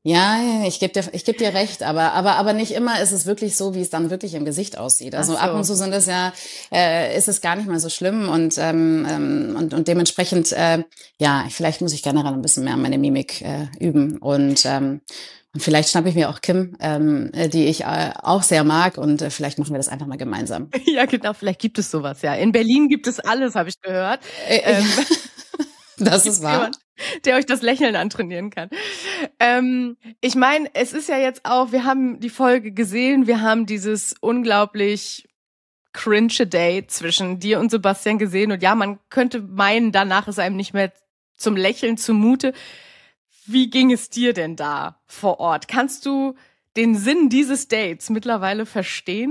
Ja, ja, ich gebe dir, ich geb dir recht, aber, aber, aber nicht immer ist es wirklich so, wie es dann wirklich im Gesicht aussieht. Also Ach so. ab und zu sind es ja, äh, ist es gar nicht mal so schlimm und ähm, ähm, und, und dementsprechend, äh, ja, vielleicht muss ich generell ein bisschen mehr meine Mimik äh, üben und ähm, und vielleicht schnappe ich mir auch Kim, ähm, die ich äh, auch sehr mag und äh, vielleicht machen wir das einfach mal gemeinsam. Ja, genau, vielleicht gibt es sowas, ja. In Berlin gibt es alles, habe ich gehört. Äh, Ähm, Das ist wahr. Jemand, der euch das Lächeln antrainieren kann. Ähm, ich meine, es ist ja jetzt auch, wir haben die Folge gesehen, wir haben dieses unglaublich cringe Date zwischen dir und Sebastian gesehen und ja, man könnte meinen, danach ist einem nicht mehr zum Lächeln zumute. Wie ging es dir denn da vor Ort? Kannst du den Sinn dieses Dates mittlerweile verstehen?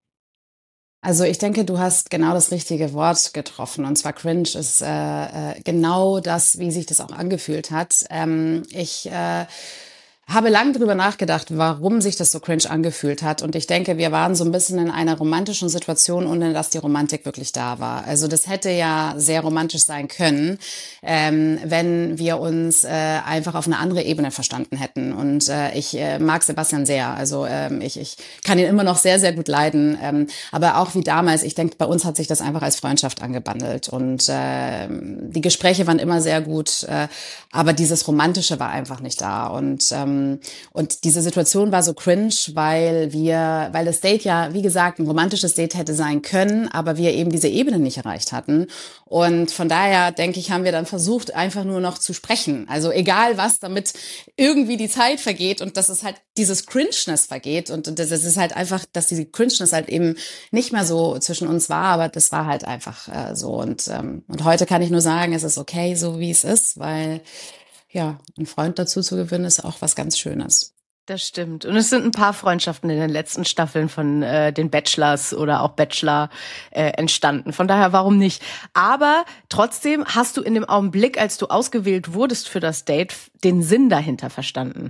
Also ich denke, du hast genau das richtige Wort getroffen. Und zwar cringe ist äh, äh, genau das, wie sich das auch angefühlt hat. Ähm, ich äh, habe lange drüber nachgedacht, warum sich das so cringe angefühlt hat. Und ich denke, wir waren so ein bisschen in einer romantischen Situation, ohne dass die Romantik wirklich da war. Also das hätte ja sehr romantisch sein können, ähm, wenn wir uns äh, einfach auf eine andere Ebene verstanden hätten. Und äh, ich äh, mag Sebastian sehr. Also ähm, ich, ich kann ihn immer noch sehr, sehr gut leiden. Ähm, aber auch wie damals, ich denke, bei uns hat sich das einfach als Freundschaft angebandelt. Und äh, die Gespräche waren immer sehr gut, äh, aber dieses Romantische war einfach nicht da. Und ähm, Und diese Situation war so cringe, weil wir, weil das Date ja, wie gesagt, ein romantisches Date hätte sein können, aber wir eben diese Ebene nicht erreicht hatten. Und von daher, denke ich, haben wir dann versucht, einfach nur noch zu sprechen. Also egal was, damit irgendwie die Zeit vergeht und dass es halt dieses Cringeness vergeht. Und das ist halt einfach, dass diese Cringeness halt eben nicht mehr so zwischen uns war, aber das war halt einfach äh, so. Und, ähm, und heute kann ich nur sagen, es ist okay, so wie es ist, weil ja, einen Freund dazu zu gewinnen, ist auch was ganz Schönes. Das stimmt. Und es sind ein paar Freundschaften in den letzten Staffeln von äh, den Bachelors oder auch Bachelor äh, entstanden. Von daher, warum nicht? Aber trotzdem hast du in dem Augenblick, als du ausgewählt wurdest für das Date, den Sinn dahinter verstanden.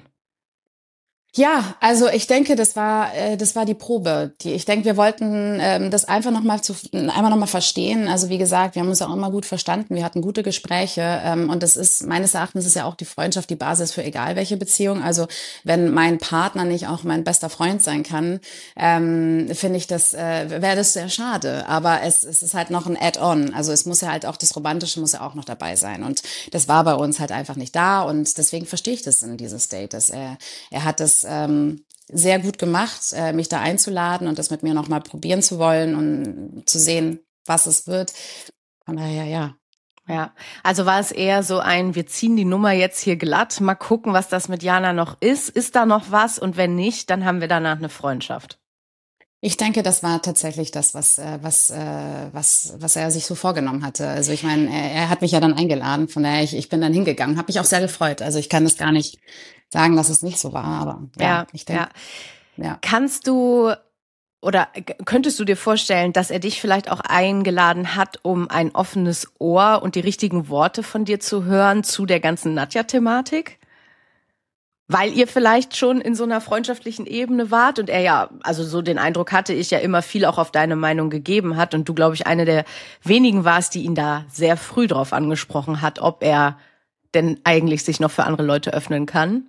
Ja, also ich denke, das war äh, das war die Probe. Die ich denke, wir wollten ähm, das einfach noch mal zu einmal noch mal verstehen. Also wie gesagt, wir haben uns auch immer gut verstanden. Wir hatten gute Gespräche ähm, und das ist meines Erachtens ist ja auch die Freundschaft die Basis für egal welche Beziehung. Also wenn mein Partner nicht auch mein bester Freund sein kann, ähm, finde ich das äh, wäre das sehr schade. Aber es, es ist halt noch ein Add-on. Also es muss ja halt auch das Romantische muss ja auch noch dabei sein und das war bei uns halt einfach nicht da und deswegen verstehe ich das in dieses Date, dass er er hat das ähm, sehr gut gemacht, äh, mich da einzuladen und das mit mir nochmal probieren zu wollen und zu sehen, was es wird. Von daher, ja. Ja, also war es eher so ein, wir ziehen die Nummer jetzt hier glatt, mal gucken, was das mit Jana noch ist. Ist da noch was? Und wenn nicht, dann haben wir danach eine Freundschaft. Ich denke, das war tatsächlich das, was äh, was äh, was was er sich so vorgenommen hatte. Also ich meine, er, er hat mich ja dann eingeladen, von daher ich, ich bin dann hingegangen, habe mich auch sehr gefreut. Also ich kann das gar nicht sagen, dass es nicht so war, aber ja, Ja, ich denke, ja. ja. Kannst du oder k- könntest du dir vorstellen, dass er dich vielleicht auch eingeladen hat, um ein offenes Ohr und die richtigen Worte von dir zu hören zu der ganzen Nadja-Thematik? Weil ihr vielleicht schon in so einer freundschaftlichen Ebene wart und er ja, also so den Eindruck hatte ich ja immer viel auch auf deine Meinung gegeben hat und du, glaube ich, eine der wenigen warst, die ihn da sehr früh drauf angesprochen hat, ob er denn eigentlich sich noch für andere Leute öffnen kann.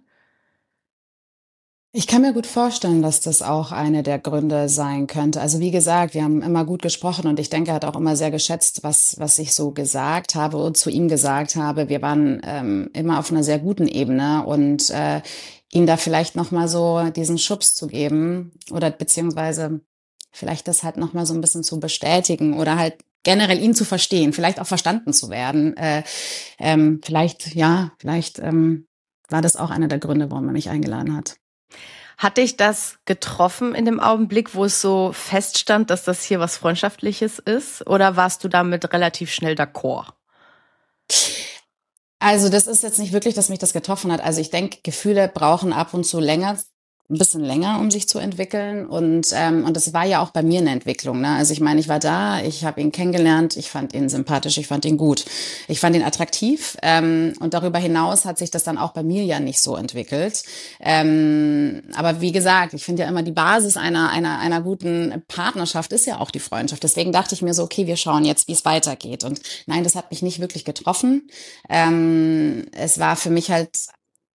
Ich kann mir gut vorstellen, dass das auch eine der Gründe sein könnte. Also wie gesagt, wir haben immer gut gesprochen und ich denke, er hat auch immer sehr geschätzt, was was ich so gesagt habe und zu ihm gesagt habe. Wir waren ähm, immer auf einer sehr guten Ebene und äh, ihm da vielleicht noch mal so diesen Schubs zu geben oder beziehungsweise vielleicht das halt noch mal so ein bisschen zu bestätigen oder halt generell ihn zu verstehen, vielleicht auch verstanden zu werden. Äh, ähm, vielleicht, ja, vielleicht ähm, war das auch einer der Gründe, warum er mich eingeladen hat. Hat dich das getroffen in dem Augenblick, wo es so feststand, dass das hier was Freundschaftliches ist? Oder warst du damit relativ schnell d'accord? Also das ist jetzt nicht wirklich, dass mich das getroffen hat. Also ich denke, Gefühle brauchen ab und zu länger, ein bisschen länger, um sich zu entwickeln. Und ähm, und das war ja auch bei mir eine Entwicklung. Ne? Also ich meine, ich war da, ich habe ihn kennengelernt, ich fand ihn sympathisch, ich fand ihn gut, ich fand ihn attraktiv. Ähm, und darüber hinaus hat sich das dann auch bei mir ja nicht so entwickelt. Ähm, aber wie gesagt, ich finde ja immer die Basis einer einer einer guten Partnerschaft ist ja auch die Freundschaft. Deswegen dachte ich mir so, okay, wir schauen jetzt, wie es weitergeht. Und nein, das hat mich nicht wirklich getroffen. Ähm, es war für mich halt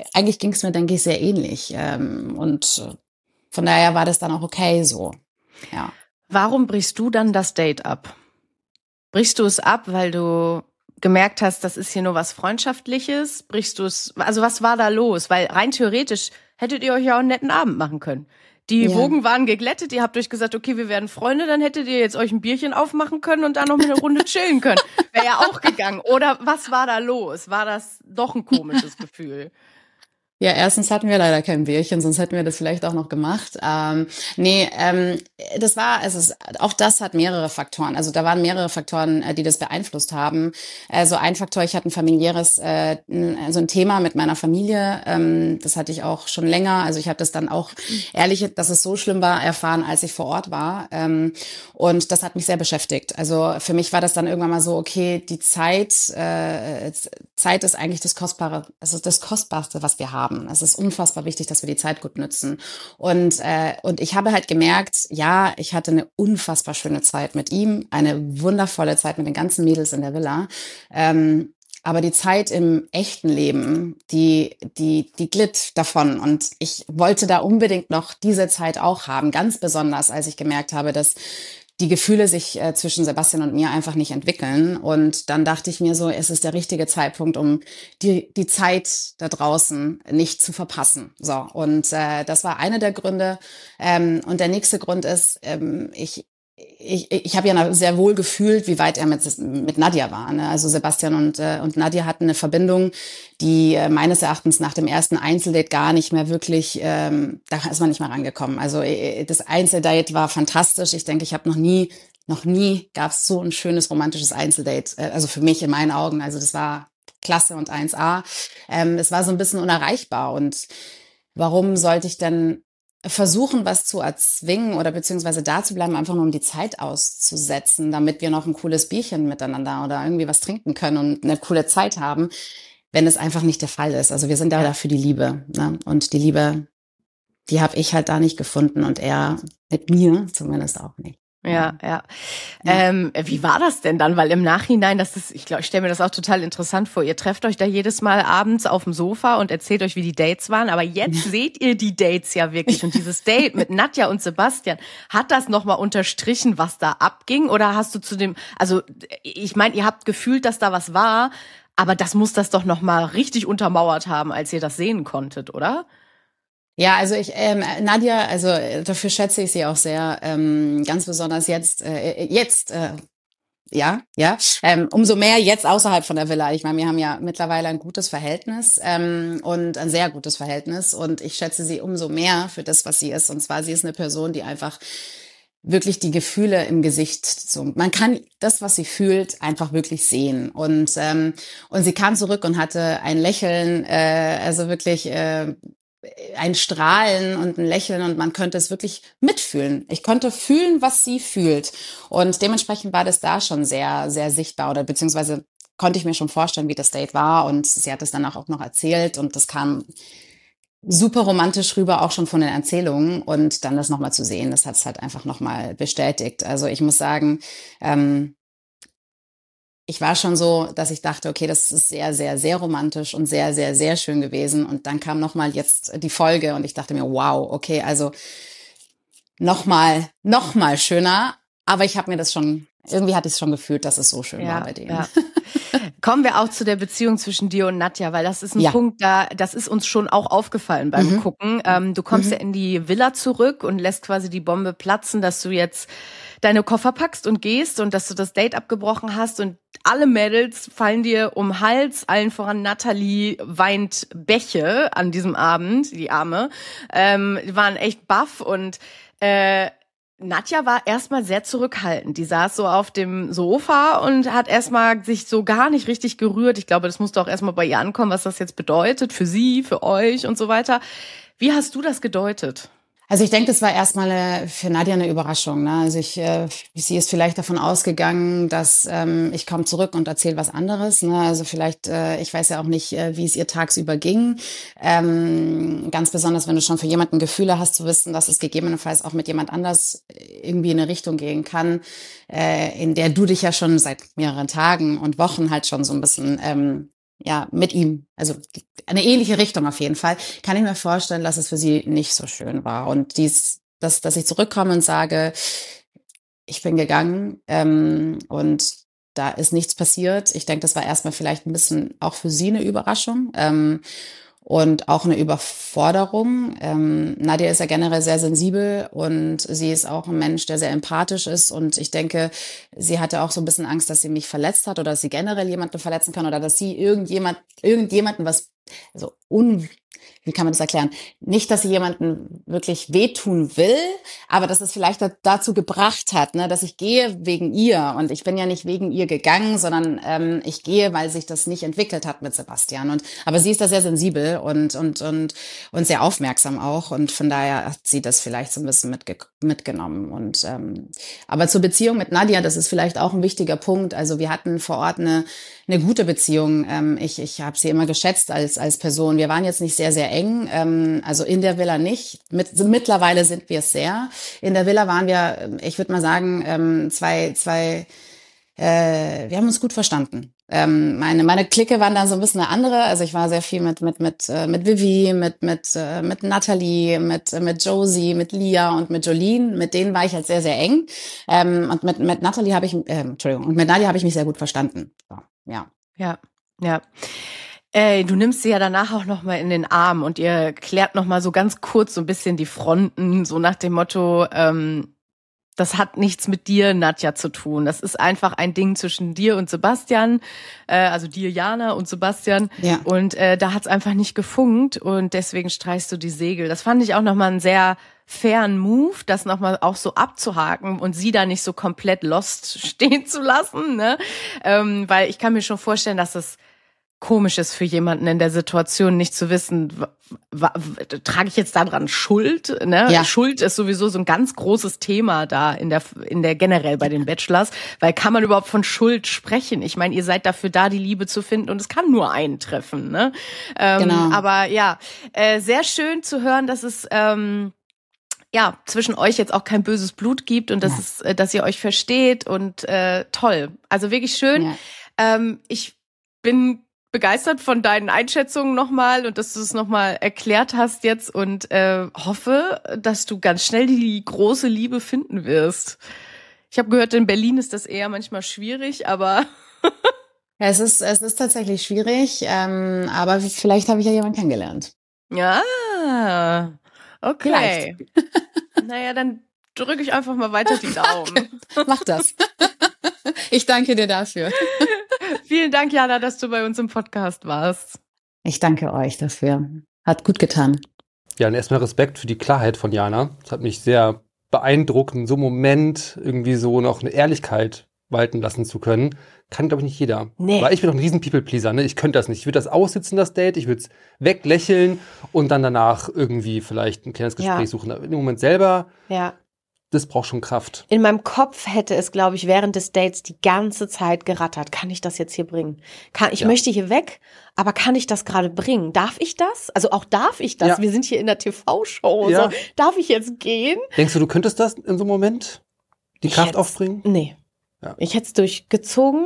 eigentlich ging es mir, denke ich, sehr ähnlich. Ähm, und von daher war das dann auch okay so. Ja. Warum brichst du dann das Date ab? Brichst du es ab, weil du gemerkt hast, das ist hier nur was Freundschaftliches? Brichst du es, also was war da los? Weil rein theoretisch hättet ihr euch ja auch einen netten Abend machen können. Die Ja. Wogen waren geglättet, ihr habt euch gesagt, okay, wir werden Freunde, dann hättet ihr jetzt euch ein Bierchen aufmachen können und dann noch mit eine Runde chillen können. Wäre ja auch gegangen. Oder was war da los? War das doch ein komisches Gefühl? Ja, erstens hatten wir leider kein Bierchen, sonst hätten wir das vielleicht auch noch gemacht. Ähm, nee, ähm, das war, also es, auch das hat mehrere Faktoren. Also da waren mehrere Faktoren, äh, die das beeinflusst haben. Also ein Faktor, ich hatte ein familiäres, äh, also ein Thema mit meiner Familie. Ähm, das hatte ich auch schon länger. Also ich habe das dann auch, ehrlich, dass es so schlimm war, erfahren, als ich vor Ort war. Ähm, und das hat mich sehr beschäftigt. Also für mich war das dann irgendwann mal so, okay, die Zeit, äh, Zeit ist eigentlich das Kostbare, also das Kostbarste, was wir haben. Es ist unfassbar wichtig, dass wir die Zeit gut nutzen. Und, äh, und ich habe halt gemerkt, ja, ich hatte eine unfassbar schöne Zeit mit ihm, eine wundervolle Zeit mit den ganzen Mädels in der Villa. Ähm, aber die Zeit im echten Leben, die, die, die glitt davon. Und ich wollte da unbedingt noch diese Zeit auch haben. Ganz besonders, als ich gemerkt habe, dass die Gefühle sich äh, zwischen Sebastian und mir einfach nicht entwickeln. Und dann dachte ich mir so, es ist der richtige Zeitpunkt, um die die Zeit da draußen nicht zu verpassen. So, und äh, das war einer der Gründe. Ähm, und der nächste Grund ist, ähm, ich Ich, ich habe ja sehr wohl gefühlt, wie weit er mit, mit Nadja war. Ne? Also Sebastian und, äh, und Nadja hatten eine Verbindung, die äh, meines Erachtens nach dem ersten Einzeldate gar nicht mehr wirklich, ähm, da ist man nicht mehr rangekommen. Also äh, das Einzeldate war fantastisch. Ich denke, ich habe noch nie, noch nie gab es so ein schönes romantisches Einzeldate. Äh, also für mich in meinen Augen. Also das war klasse und eins A. Ähm, es war so ein bisschen unerreichbar. Und warum sollte ich denn versuchen, was zu erzwingen oder beziehungsweise da zu bleiben, einfach nur um die Zeit auszusetzen, damit wir noch ein cooles Bierchen miteinander oder irgendwie was trinken können und eine coole Zeit haben, wenn es einfach nicht der Fall ist. Also wir sind da für die Liebe, ne? Und die Liebe, die habe ich halt da nicht gefunden und er mit mir zumindest auch nicht. Ja, ja. Ähm, wie war das denn dann? Weil im Nachhinein, das ist, ich glaube, ich stelle mir das auch total interessant vor. Ihr trefft euch da jedes Mal abends auf dem Sofa und erzählt euch, wie die Dates waren. Aber jetzt seht ihr die Dates ja wirklich. Und dieses Date mit Nadja und Sebastian, hat das nochmal unterstrichen, was da abging? Oder hast du zu dem, also ich meine, ihr habt gefühlt, dass da was war, aber das muss das doch nochmal richtig untermauert haben, als ihr das sehen konntet, oder? Ja, also ich, ähm, Nadja, also dafür schätze ich sie auch sehr, ähm, ganz besonders jetzt, äh, jetzt, äh, ja, ja, ähm, umso mehr jetzt außerhalb von der Villa. Ich meine, wir haben ja mittlerweile ein gutes Verhältnis ähm, und ein sehr gutes Verhältnis und ich schätze sie umso mehr für das, was sie ist. Und zwar, sie ist eine Person, die einfach wirklich die Gefühle im Gesicht, so, man kann das, was sie fühlt, einfach wirklich sehen. Und ähm, und sie kam zurück und hatte ein Lächeln, äh, also wirklich äh, ein Strahlen und ein Lächeln und man könnte es wirklich mitfühlen. Ich konnte fühlen, was sie fühlt. Und dementsprechend war das da schon sehr, sehr sichtbar oder beziehungsweise konnte ich mir schon vorstellen, wie das Date war und sie hat es dann auch noch erzählt und das kam super romantisch rüber, auch schon von den Erzählungen und dann das nochmal zu sehen, das hat es halt einfach nochmal bestätigt. Also ich muss sagen, ähm, ich war schon so, dass ich dachte, okay, das ist sehr, sehr, sehr romantisch und sehr, sehr, sehr schön gewesen. Und dann kam nochmal jetzt die Folge und ich dachte mir, wow, okay, also nochmal, nochmal schöner. Aber ich habe mir das schon, irgendwie hatte ich es schon gefühlt, dass es so schön ja, war bei denen. Ja. Kommen wir auch zu der Beziehung zwischen dir und Nadja, weil das ist ein ja. Punkt, da das ist uns schon auch aufgefallen beim mhm. Gucken. Ähm, du kommst mhm. ja in die Villa zurück und lässt quasi die Bombe platzen, dass du jetzt deine Koffer packst und gehst und dass du das Date abgebrochen hast und alle Mädels fallen dir um den Hals, allen voran Natalie weint Bäche an diesem Abend, die Arme. Ähm, die waren echt baff und äh, Nadja war erstmal sehr zurückhaltend. Die saß so auf dem Sofa und hat erstmal sich so gar nicht richtig gerührt. Ich glaube, das musste auch erstmal bei ihr ankommen, was das jetzt bedeutet für sie, für euch und so weiter. Wie hast du das gedeutet? Also ich denke, das war erstmal für Nadja eine Überraschung. Ne? Also ich, äh, sie ist vielleicht davon ausgegangen, dass ähm, ich komme zurück und erzähle was anderes. Ne? Also vielleicht, äh, ich weiß ja auch nicht, äh, wie es ihr tagsüber ging. Ähm, ganz besonders, wenn du schon für jemanden Gefühle hast, zu wissen, dass es gegebenenfalls auch mit jemand anders irgendwie in eine Richtung gehen kann, äh, in der du dich ja schon seit mehreren Tagen und Wochen halt schon so ein bisschen ähm, ja, mit ihm, also eine ähnliche Richtung auf jeden Fall, kann ich mir vorstellen, dass es für sie nicht so schön war. Und dies, dass, dass ich zurückkomme und sage, ich bin gegangen ähm, und da ist nichts passiert. Ich denke, das war erstmal vielleicht ein bisschen auch für sie eine Überraschung. Ähm, Und auch eine Überforderung. Ähm, Nadia ist ja generell sehr sensibel und sie ist auch ein Mensch, der sehr empathisch ist. Und ich denke, sie hatte auch so ein bisschen Angst, dass sie mich verletzt hat oder dass sie generell jemanden verletzen kann oder dass sie irgendjemand, irgendjemanden was, also un, wie kann man das erklären? Nicht, dass sie jemanden wirklich wehtun will, aber dass es vielleicht dazu gebracht hat, ne, dass ich gehe wegen ihr. Und ich bin ja nicht wegen ihr gegangen, sondern ähm, ich gehe, weil sich das nicht entwickelt hat mit Sebastian. Und aber sie ist da sehr sensibel und und und und sehr aufmerksam auch. Und von daher hat sie das vielleicht so ein bisschen mitge mitgenommen. Und ähm, aber zur Beziehung mit Nadia, das ist vielleicht auch ein wichtiger Punkt. Also wir hatten vor Ort eine eine gute Beziehung. Ähm, ich ich habe sie immer geschätzt als als Person. Wir waren jetzt nicht sehr sehr eng, ähm, also in der Villa nicht. Mit, mittlerweile sind wir es sehr. In der Villa waren wir, ich würde mal sagen, ähm, zwei, zwei, äh, wir haben uns gut verstanden. Ähm, meine, meine Clique waren dann so ein bisschen eine andere. Also ich war sehr viel mit, mit, mit, äh, mit Vivi, mit, mit, äh, mit Natalie, mit, mit Josie, mit Lia und mit Jolene. Mit denen war ich halt sehr, sehr eng. Ähm, und mit, mit Natalie habe ich, äh, Entschuldigung, und mit Nadia habe ich mich sehr gut verstanden. So, ja. Ja, ja. Ey, du nimmst sie ja danach auch noch mal in den Arm und ihr klärt noch mal so ganz kurz so ein bisschen die Fronten, so nach dem Motto, ähm, das hat nichts mit dir, Nadja, zu tun. Das ist einfach ein Ding zwischen dir und Sebastian, äh, also dir, Jana, und Sebastian. Ja. Und äh, da hat's einfach nicht gefunkt und deswegen streichst du die Segel. Das fand ich auch noch mal einen sehr fairen Move, das noch mal auch so abzuhaken und sie da nicht so komplett lost stehen zu lassen, ne? Ähm, weil ich kann mir schon vorstellen, dass es komisch ist für jemanden in der Situation, nicht zu wissen, trage ich jetzt daran Schuld? Ne? Ja. Schuld ist sowieso so ein ganz großes Thema da in der in der generell bei den Bachelors, weil kann man überhaupt von Schuld sprechen? Ich meine, ihr seid dafür da, die Liebe zu finden und es kann nur einen treffen. Ne? Ähm, Genau. Aber ja, äh, sehr schön zu hören, dass es ähm, ja zwischen euch jetzt auch kein böses Blut gibt und dass Ja. es, äh, dass ihr euch versteht und äh, toll. Also wirklich schön. Ja. Ähm, ich bin begeistert von deinen Einschätzungen nochmal und dass du es nochmal erklärt hast jetzt und äh, hoffe, dass du ganz schnell die große Liebe finden wirst. Ich habe gehört, in Berlin ist das eher manchmal schwierig, aber Ja, es ist, es ist tatsächlich schwierig, ähm, aber vielleicht habe ich ja jemanden kennengelernt. ja, okay. Naja, dann drücke ich einfach mal weiter die Daumen. Mach das. Ich danke dir dafür. Vielen Dank, Jana, dass du bei uns im Podcast warst. Ich danke euch dafür. Hat gut getan. Ja, und erstmal Respekt für die Klarheit von Jana. Das hat mich sehr beeindruckt, in so einem Moment irgendwie so noch eine Ehrlichkeit walten lassen zu können. Kann, glaube ich, nicht jeder. Nee. Weil ich bin doch ein riesen People-Pleaser, ne? Ich könnte das nicht. Ich würde das aussitzen, das Date. Ich würde es weglächeln und dann danach irgendwie vielleicht ein kleines Gespräch Ja. suchen. Aber im Moment selber, Ja. das braucht schon Kraft. In meinem Kopf hätte es, glaube ich, während des Dates die ganze Zeit gerattert. Kann ich das jetzt hier bringen? Kann, ich Ja. möchte hier weg, aber kann ich das gerade bringen? Darf ich das? Also auch darf ich das? Ja. Wir sind hier in der T V-Show. Ja. So. Darf ich jetzt gehen? Denkst du, du könntest das in so einem Moment? Die Ich Kraft hätt's- aufbringen? Nee. Ja. Ich hätte es durchgezogen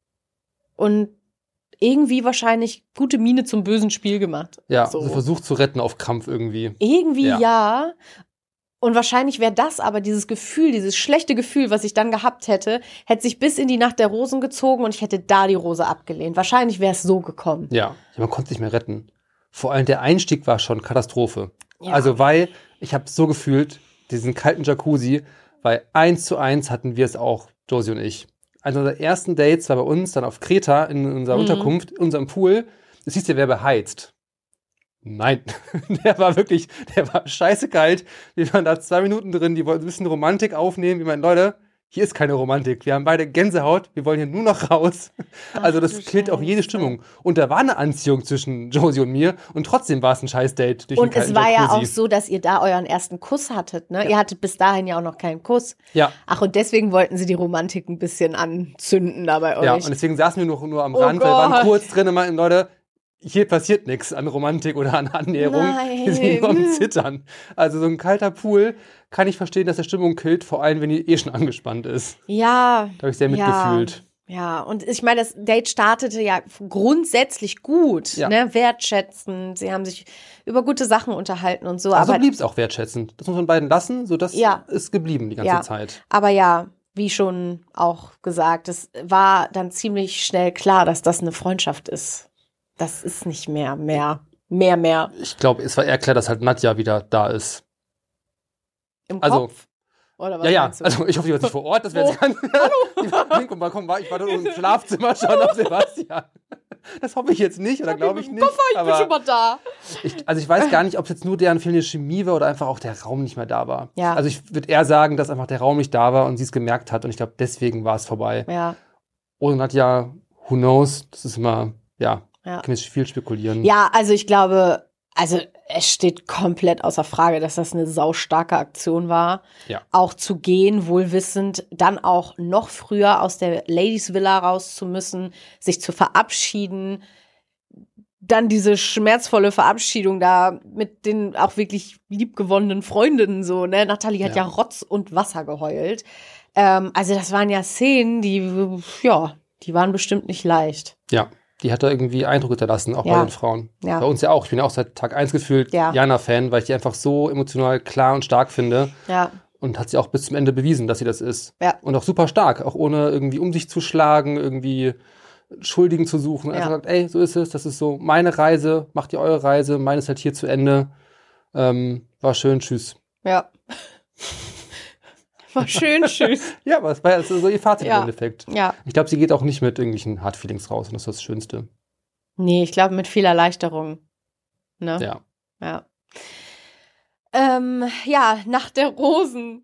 und irgendwie wahrscheinlich gute Miene zum bösen Spiel gemacht. Ja, So. so versucht zu retten auf Krampf irgendwie. Irgendwie Ja. ja. Und wahrscheinlich wäre das aber dieses Gefühl, dieses schlechte Gefühl, was ich dann gehabt hätte, hätte sich bis in die Nacht der Rosen gezogen und ich hätte da die Rose abgelehnt. Wahrscheinlich wäre es so gekommen. Ja, man konnte es nicht mehr retten. Vor allem der Einstieg war schon Katastrophe. Ja. Also weil, ich habe so gefühlt, diesen kalten Jacuzzi, weil eins zu eins hatten wir es auch, Josie und ich. Eines unserer ersten Dates war bei uns dann auf Kreta in unserer Mhm. Unterkunft, in unserem Pool. Es hieß, der wäre beheizt. Nein, der war wirklich, der war scheiße kalt. Wir waren da zwei Minuten drin, die wollten ein bisschen Romantik aufnehmen. Ich meine, Leute, hier ist keine Romantik. Wir haben beide Gänsehaut, wir wollen hier nur noch raus. Ach, Also das du killt auch jede Scheiße. Stimmung. Und da war eine Anziehung zwischen Josie und mir und trotzdem war es ein scheiß Date. Durch Und den es kalten war ja auch Jacuzzi. so, dass ihr da euren ersten Kuss hattet, ne? Ihr hattet bis dahin ja auch noch keinen Kuss. Ja, Ach, und deswegen wollten sie die Romantik ein bisschen anzünden da bei euch. ja, und deswegen saßen wir nur, nur am Oh Rand, weil wir waren Gott. kurz drin und meinten, Leute, hier passiert nichts an Romantik oder an Annäherung. Nein. Wir sind nur am Zittern. Also so ein kalter Pool kann ich verstehen, dass der Stimmung killt, vor allem wenn die eh schon angespannt ist. Ja. Da habe ich sehr Ja. mitgefühlt. Ja, und ich meine, das Date startete ja grundsätzlich gut, Ja. ne, wertschätzend. Sie haben sich über gute Sachen unterhalten und so. Also aber, blieb es auch wertschätzend. Das muss man beiden lassen, so das Ja. ist geblieben die ganze Ja. Zeit. aber ja, wie schon auch gesagt, es war dann ziemlich schnell klar, dass das eine Freundschaft ist. Das ist nicht mehr, mehr, mehr, mehr Ich glaube, es war eher klar, dass halt Nadja wieder da ist. im Also, Kopf. Oder was ja, ja, meinst du? also ich hoffe, die war nicht vor Ort, das wäre jetzt ganz... Guck mal, komm, ich war da im Schlafzimmer schon auf Sebastian. Das hoffe ich jetzt nicht, oder glaube ich nicht. Koffer, ich bin schon mal da. Ich, also ich weiß gar nicht, ob es jetzt nur deren fehlende Chemie war oder einfach auch der Raum nicht mehr da war. Ja. Also ich würde eher sagen, dass einfach der Raum nicht da war und sie es gemerkt hat und ich glaube, deswegen war es vorbei. Ja. Ohne Nadja, who knows, das ist immer, ja, Ja. kann jetzt viel spekulieren. Ja, also ich glaube, also es steht komplett außer Frage, dass das eine saustarke Aktion war. Ja. Auch zu gehen, wohlwissend, dann auch noch früher aus der Ladies Villa raus zu müssen, sich zu verabschieden. Dann diese schmerzvolle Verabschiedung da mit den auch wirklich liebgewonnenen Freundinnen so, ne? Nathalie hat ja, Ja. Rotz und Wasser geheult. Ähm, also das waren ja Szenen, die, ja, die waren bestimmt nicht leicht. Ja, die hat da irgendwie Eindruck hinterlassen, auch Ja. bei den Frauen. Ja. Bei uns ja auch. Ich bin ja auch seit Tag eins gefühlt Ja. Jana-Fan, weil ich die einfach so emotional klar und stark finde. Ja, Und hat sie auch bis zum Ende bewiesen, dass sie das ist. Ja. Und auch super stark, auch ohne irgendwie um sich zu schlagen, irgendwie Schuldigen zu suchen. Einfach Ja. gesagt, ey, so ist es, das ist so meine Reise, macht ihr eure Reise, meine ist halt hier zu Ende. Ähm, war schön, tschüss. ja. War schön, tschüss. Ja, aber es war ja so ihr Fazit Ja. im Endeffekt. Ja. Ich glaube, sie geht auch nicht mit irgendwelchen Hard Feelings raus und das ist das Schönste. Nee, ich glaube mit viel Erleichterung. Ne? Ja. Ja. Ähm, ja, Nacht der Rosen.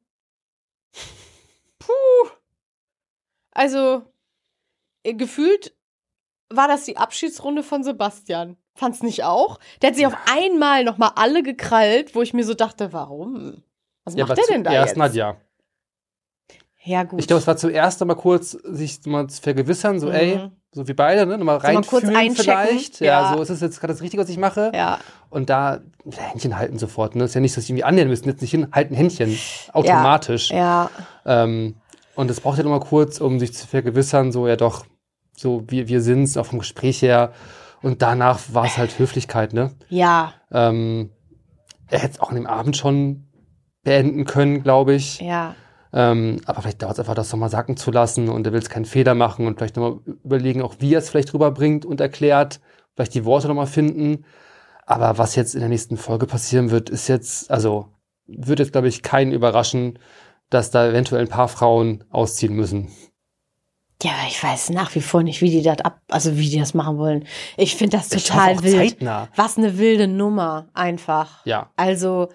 Puh. Also, äh, gefühlt war das die Abschiedsrunde von Sebastian. Fand's nicht auch? Der hat sich auf einmal nochmal alle gekrallt, wo ich mir so dachte, warum? Was Ja, macht aber der denn da zuerst jetzt? Nadja. Ja, gut. Ich glaube, es war zuerst einmal kurz, sich mal zu vergewissern, so, Mhm. ey, so wie beide, ne, nochmal So mal kurz reinfühlen einchecken. vielleicht. Ja, Ja. so ist es jetzt gerade das Richtige, was ich mache. Ja, Und da ja, Händchen halten sofort, ne? Ist ja nicht, dass ich irgendwie annähern müssen, jetzt nicht hinhalten, Händchen. Automatisch. ja, Ähm, und es braucht ja nochmal kurz, um sich zu vergewissern, so, ja doch, so, wir, wir sind's, auch vom Gespräch her. Und danach war es halt Höflichkeit, ne? ja, Ähm, er hätte es auch an dem Abend schon beenden können, glaube ich. ja. Ähm, aber vielleicht dauert es einfach, das nochmal sacken zu lassen und er will jetzt keinen Fehler machen und vielleicht nochmal überlegen, auch wie er es vielleicht rüberbringt und erklärt, vielleicht die Worte nochmal finden. Aber was jetzt in der nächsten Folge passieren wird, ist jetzt, also wird jetzt, glaube ich, keinen überraschen, dass da eventuell ein paar Frauen ausziehen müssen. Ja, ich weiß nach wie vor nicht, wie die das ab, also wie die das machen wollen. Ich finde das Ich total hoffe auch wild. zeitnah. Was eine wilde Nummer, einfach. Ja. Also,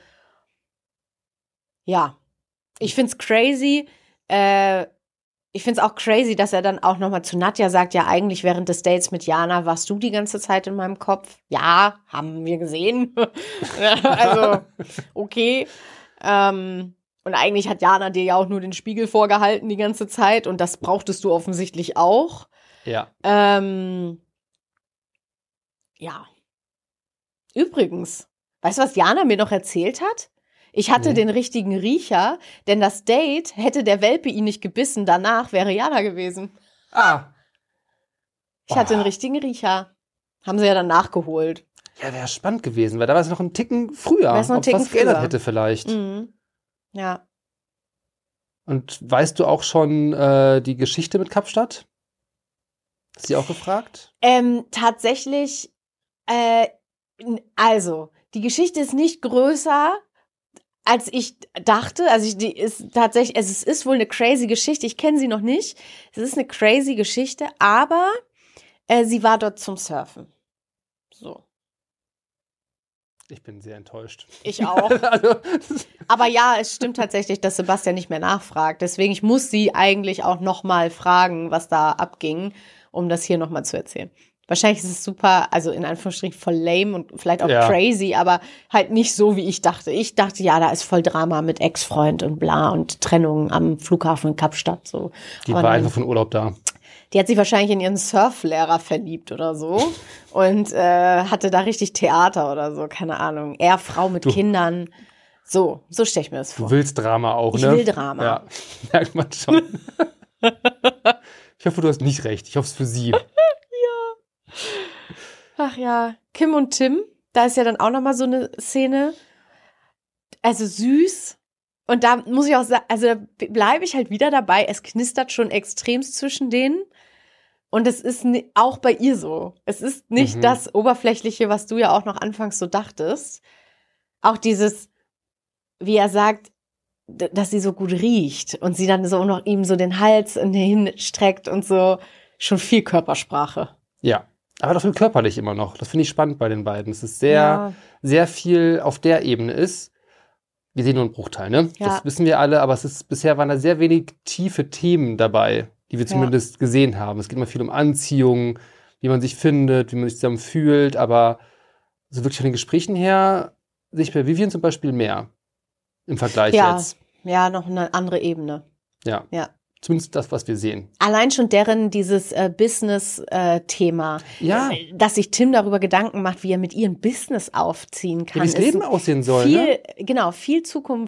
ja. Ich find's crazy. Äh, ich find's auch crazy, dass er dann auch nochmal zu Nadja sagt, ja, eigentlich während des Dates mit Jana warst du die ganze Zeit in meinem Kopf. Ja, haben wir gesehen. Also, okay. Ähm, und eigentlich hat Jana dir ja auch nur den Spiegel vorgehalten die ganze Zeit und das brauchtest du offensichtlich auch. Ja. Ähm, ja. Übrigens, weißt du, was Jana mir noch erzählt hat? Ich hatte Nee. den richtigen Riecher, denn das Date, hätte der Welpe ihn nicht gebissen, danach wäre Jana gewesen. Ah. Ich hatte den richtigen Riecher. Haben sie ja dann nachgeholt. Ja, wäre spannend gewesen, weil da war es noch einen Ticken früher. Wär's noch einen ob Ticken was geändert früher. hätte vielleicht. Mhm. Ja. Und weißt du auch schon äh, die Geschichte mit Kapstadt? Hast du sie auch gefragt? Ähm, tatsächlich, äh, n- also, die Geschichte ist nicht größer, als ich dachte. Also, ich, die ist tatsächlich, also es ist wohl eine crazy Geschichte. Ich kenne sie noch nicht. Es ist eine crazy Geschichte, aber äh, sie war dort zum Surfen. So. Ich bin sehr enttäuscht. Ich auch. also, Aber ja, es stimmt tatsächlich, dass Sebastian nicht mehr nachfragt. Deswegen, ich muss sie eigentlich auch noch mal fragen, was da abging, um das hier noch mal zu erzählen. Wahrscheinlich ist es super, also in Anführungsstrichen voll lame und vielleicht auch Ja. crazy, aber halt nicht so, wie ich dachte. Ich dachte, ja, da ist voll Drama mit Ex-Freund und bla und Trennung am Flughafen in Kapstadt. So. die Aber war nein. einfach von Urlaub da. Die hat sich wahrscheinlich in ihren Surflehrer verliebt oder so und äh, hatte da richtig Theater oder so, keine Ahnung. Er, Frau mit Du. Kindern. So, so stelle ich mir das vor. Du willst Drama auch, Ich ne? will Drama. Ja, merkt man schon. Ich hoffe, du hast nicht recht. Ich hoffe es für sie. Ja. Ach ja, Kim und Tim, da ist ja dann auch nochmal so eine Szene. Also süß. Und da muss ich auch sagen, also da bleibe ich halt wieder dabei. Es knistert schon extremst zwischen denen. Und es ist auch bei ihr so. Es ist nicht mhm. das Oberflächliche, was du ja auch noch anfangs so dachtest. Auch dieses, wie er sagt, dass sie so gut riecht und sie dann so noch ihm so den Hals hinstreckt und so. Schon viel Körpersprache. Ja, aber doch viel körperlich immer noch. Das finde ich spannend bei den beiden. Es ist sehr, ja. sehr viel auf der Ebene ist. Wir sehen nur einen Bruchteil, ne? Ja. Das wissen wir alle, aber es ist, bisher waren da sehr wenig tiefe Themen dabei, die wir zumindest ja. gesehen haben. Es geht immer viel um Anziehung, wie man sich findet, wie man sich zusammen fühlt, aber so wirklich von den Gesprächen her sehe ich bei Vivian zum Beispiel mehr im Vergleich ja. jetzt. Ja, noch eine andere Ebene. Ja. Ja. Zumindest das, was wir sehen. Allein schon deren dieses äh, Business-Thema, äh, ja. dass sich Tim darüber Gedanken macht, wie er mit ihrem Business aufziehen kann. Ja, wie das Leben aussehen soll. Viel, ne? Genau, viel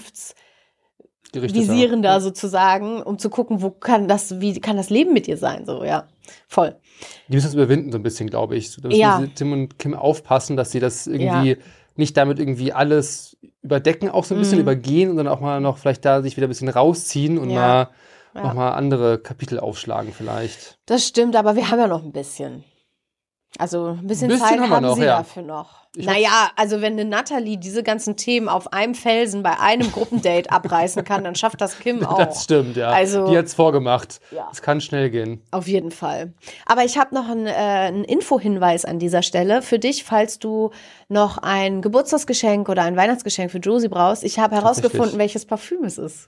zukunftsvisierender sozusagen, um zu gucken, wo kann das, wie kann das Leben mit ihr sein, so, ja, voll. Die müssen das überwinden so ein bisschen, glaube ich. Da müssen ja. Tim und Kim aufpassen, dass sie das irgendwie ja. nicht damit irgendwie alles überdecken, auch so ein bisschen mhm. übergehen und dann auch mal noch vielleicht da sich wieder ein bisschen rausziehen und ja. mal Ja. nochmal andere Kapitel aufschlagen vielleicht. Das stimmt, aber wir haben ja noch ein bisschen. Also ein bisschen, ein bisschen Zeit haben, haben noch, sie ja. dafür noch. Ich naja, also wenn eine Natalie diese ganzen Themen auf einem Felsen bei einem Gruppendate abreißen kann, dann schafft das Kim auch. Das stimmt, ja. Also, die hat's vorgemacht. Ja. Es kann schnell gehen. Auf jeden Fall. Aber ich habe noch einen, äh, einen Infohinweis an dieser Stelle für dich, falls du noch ein Geburtstagsgeschenk oder ein Weihnachtsgeschenk für Josie brauchst. Ich habe herausgefunden, welches Parfüm es ist.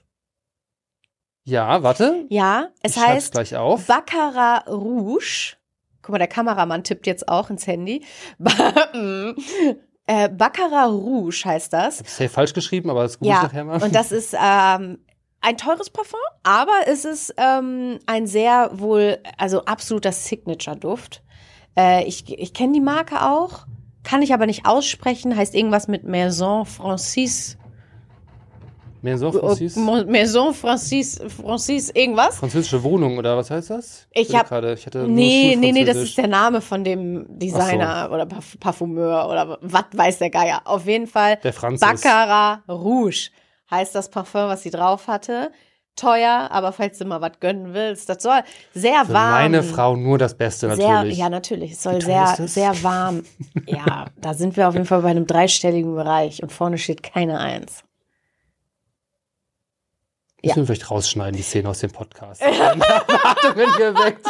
Ja, warte. Ja, es ich heißt gleich auf. Baccarat Rouge. Guck mal, der Kameramann tippt jetzt auch ins Handy. äh, Baccarat Rouge heißt das. Ich hab's safe falsch geschrieben, aber das google ja, ich nachher mal. Und das ist ähm, ein teures Parfum, aber es ist ähm, ein sehr wohl, also absoluter Signature-Duft. Äh, ich ich kenne die Marke auch, kann ich aber nicht aussprechen, heißt irgendwas mit Maison Francis. Maison Francis? Maison Francis, Francis irgendwas. Französische Wohnung oder was heißt das? Ich habe gerade, ich hatte nee, nee, nee, das ist der Name von dem Designer so. Oder Parf- Parfumeur oder was weiß der Geier. Auf jeden Fall der Franzis. Baccarat Rouge heißt das Parfum, was sie drauf hatte. Teuer, aber falls du mal was gönnen willst, das soll sehr Für warm. meine Frau nur das Beste natürlich. Sehr, ja, natürlich. Es soll sehr, sehr warm. Ja, da sind wir auf jeden Fall bei einem dreistelligen Bereich und vorne steht keine Eins. Müssen ja. wir vielleicht rausschneiden, die Szene aus dem Podcast. Erwartungen geweckt.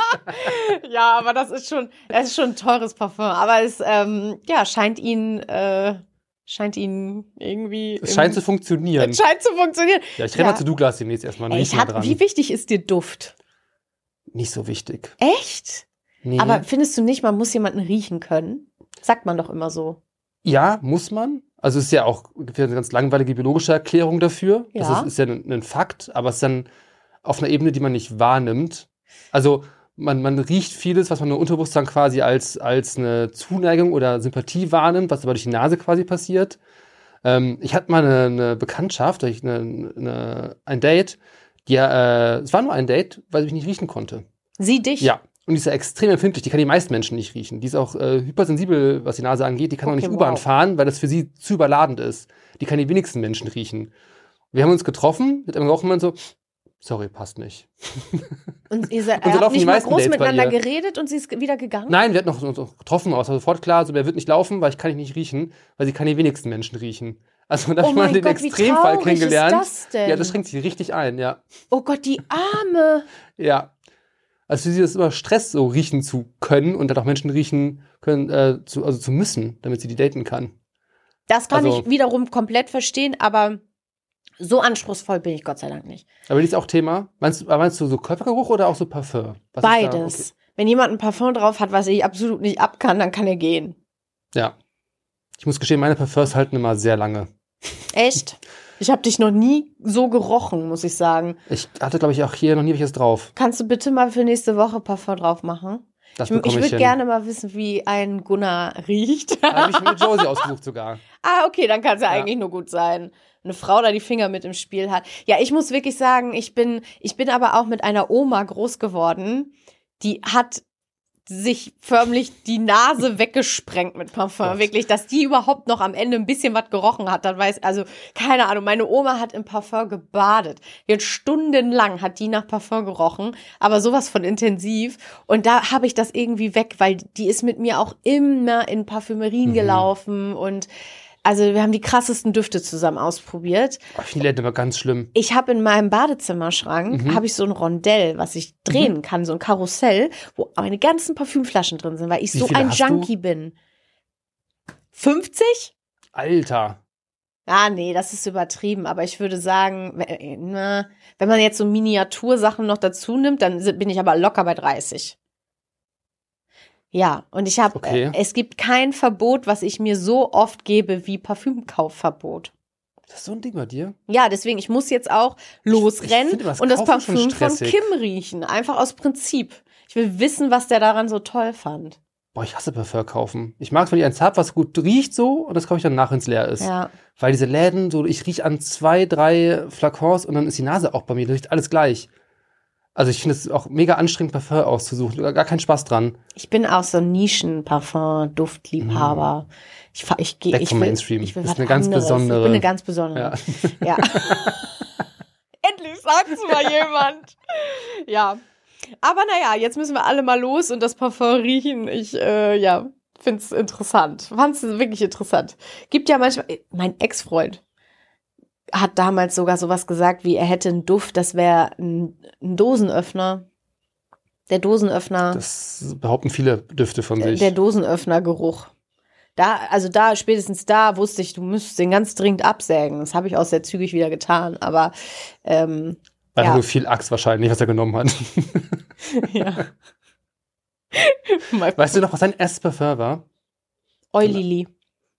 Ja, aber das ist schon, das ist schon ein teures Parfum. Aber es ähm, ja, scheint ihn, äh, scheint ihn irgendwie. Es scheint zu funktionieren. Es scheint zu funktionieren. Ja, ich renne ja. mal zu Douglas demnächst erstmal. Ey, ich hab, dran. Wie wichtig ist dir Duft? Nicht so wichtig. Echt? Nee. Aber findest du nicht, man muss jemanden riechen können? Sagt man doch immer so. Ja, muss man. Also es ist ja auch eine ganz langweilige biologische Erklärung dafür. Ja. Das ist, ist ja ein, ein Fakt, aber es ist dann auf einer Ebene, die man nicht wahrnimmt. Also man, man riecht vieles, was man nur unterbewusst dann quasi als, als eine Zuneigung oder Sympathie wahrnimmt, was aber durch die Nase quasi passiert. Ähm, ich hatte mal eine, eine Bekanntschaft, eine, eine, ein Date, die, äh, es war nur ein Date, weil sie mich nicht riechen konnte. Sie dich? Ja. Und die ist ja extrem empfindlich, die kann die meisten Menschen nicht riechen. Die ist auch äh, hypersensibel, was die Nase angeht. Die kann okay, auch nicht U-Bahn wow. fahren, weil das für sie zu überladend ist. Die kann die wenigsten Menschen riechen. Wir haben uns getroffen, mit einem Rauchmann so, sorry, passt nicht. Und ihr seid und so habt nicht mal groß Dates miteinander geredet und sie ist wieder gegangen? Nein, wir hatten noch uns getroffen, aber es war sofort klar, so, wer wird nicht laufen, weil ich kann ihn nicht riechen, weil sie kann die wenigsten Menschen riechen. Also da oh habe ich mal den Gott, Extremfall kennengelernt. Ist das denn? Ja, das schränkt sie richtig ein, ja. Oh Gott, die Arme. Ja. Also für sie ist es immer Stress, so riechen zu können und dann auch Menschen riechen können, äh, zu, also zu müssen, damit sie die daten kann. Das kann also, ich wiederum komplett verstehen, aber so anspruchsvoll bin ich Gott sei Dank nicht. Aber die ist auch Thema. Meinst, meinst du so Körpergeruch oder auch so Parfum? Was Beides. Okay. Wenn jemand ein Parfum drauf hat, was ich absolut nicht ab kann, dann kann er gehen. Ja. Ich muss gestehen, meine Parfums halten immer sehr lange. Echt? Ich habe dich noch nie so gerochen, muss ich sagen. Ich hatte, glaube ich, auch hier noch nie welches drauf. Kannst du bitte mal für nächste Woche Parfum drauf machen? Das ich ich, ich würde gerne mal wissen, wie ein Gunnar riecht. Habe ich mit Josie ausgesucht sogar. Ah, okay, dann kann es ja, ja eigentlich nur gut sein. Eine Frau da die Finger mit im Spiel hat. Ja, ich muss wirklich sagen, ich bin, ich bin aber auch mit einer Oma groß geworden, die hat sich förmlich die Nase weggesprengt mit Parfum. Gott. Wirklich, dass die überhaupt noch am Ende ein bisschen was gerochen hat. Dann weiß, also, keine Ahnung, meine Oma hat im Parfum gebadet. Jetzt stundenlang hat die nach Parfum gerochen, aber sowas von intensiv. Und da habe ich das irgendwie weg, weil die ist mit mir auch immer in Parfümerien mhm. gelaufen und also wir haben die krassesten Düfte zusammen ausprobiert. Oh, ich finde die immer ganz schlimm. Ich habe in meinem Badezimmerschrank Mhm. habe ich so ein Rondell, was ich drehen Mhm. kann, so ein Karussell, wo meine ganzen Parfümflaschen drin sind, weil ich Wie so viele ein hast Junkie bin. fünfzig? Alter. Ah, nee, das ist übertrieben, aber ich würde sagen, we- na, wenn man jetzt so Miniatursachen noch dazu nimmt, dann sind- bin ich aber locker bei dreißig. Ja, und ich habe, Okay. äh, es gibt kein Verbot, was ich mir so oft gebe wie Parfümkaufverbot. Das ist so ein Ding bei dir? Ja, deswegen, ich muss jetzt auch losrennen ich finde das und das Kaufen schon Parfüm von stressig. Kim riechen. Einfach aus Prinzip. Ich will wissen, was der daran so toll fand. Boah, ich hasse Parfum kaufen. Ich mag es, wenn ich eins habe, was gut riecht so und das kaufe ich dann nach, wenn es leer ist. Ja. Weil diese Läden, so ich rieche an zwei, drei Flakons und dann ist die Nase auch bei mir, da riecht alles gleich. Also ich finde es auch mega anstrengend, Parfum auszusuchen. Gar, gar keinen Spaß dran. Ich bin auch so ein Nischen-Parfum-Duftliebhaber. Ich, fa- ich, geh- Weg ich vom will, Mainstream. Ich will Bist was eine ganz anderes. besondere. Ich bin eine ganz besondere. Ja. Ja. Endlich sagt's mal jemand. Ja. Aber naja, jetzt müssen wir alle mal los und das Parfum riechen. Ich, äh, ja, find's interessant. Fand's wirklich interessant. Gibt ja manchmal, mein Ex-Freund hat damals sogar sowas gesagt, wie er hätte einen Duft, das wäre ein, ein Dosenöffner. Der Dosenöffner. Das behaupten viele Düfte von sich. Der Dosenöffnergeruch. Da, also da, spätestens da wusste ich, du müsstest den ganz dringend absägen. Das habe ich auch sehr zügig wieder getan, aber ähm, Weil ja. nur viel Axt wahrscheinlich, was er genommen hat. Ja. Weißt du noch, was sein erstes Parfum war? Eulili.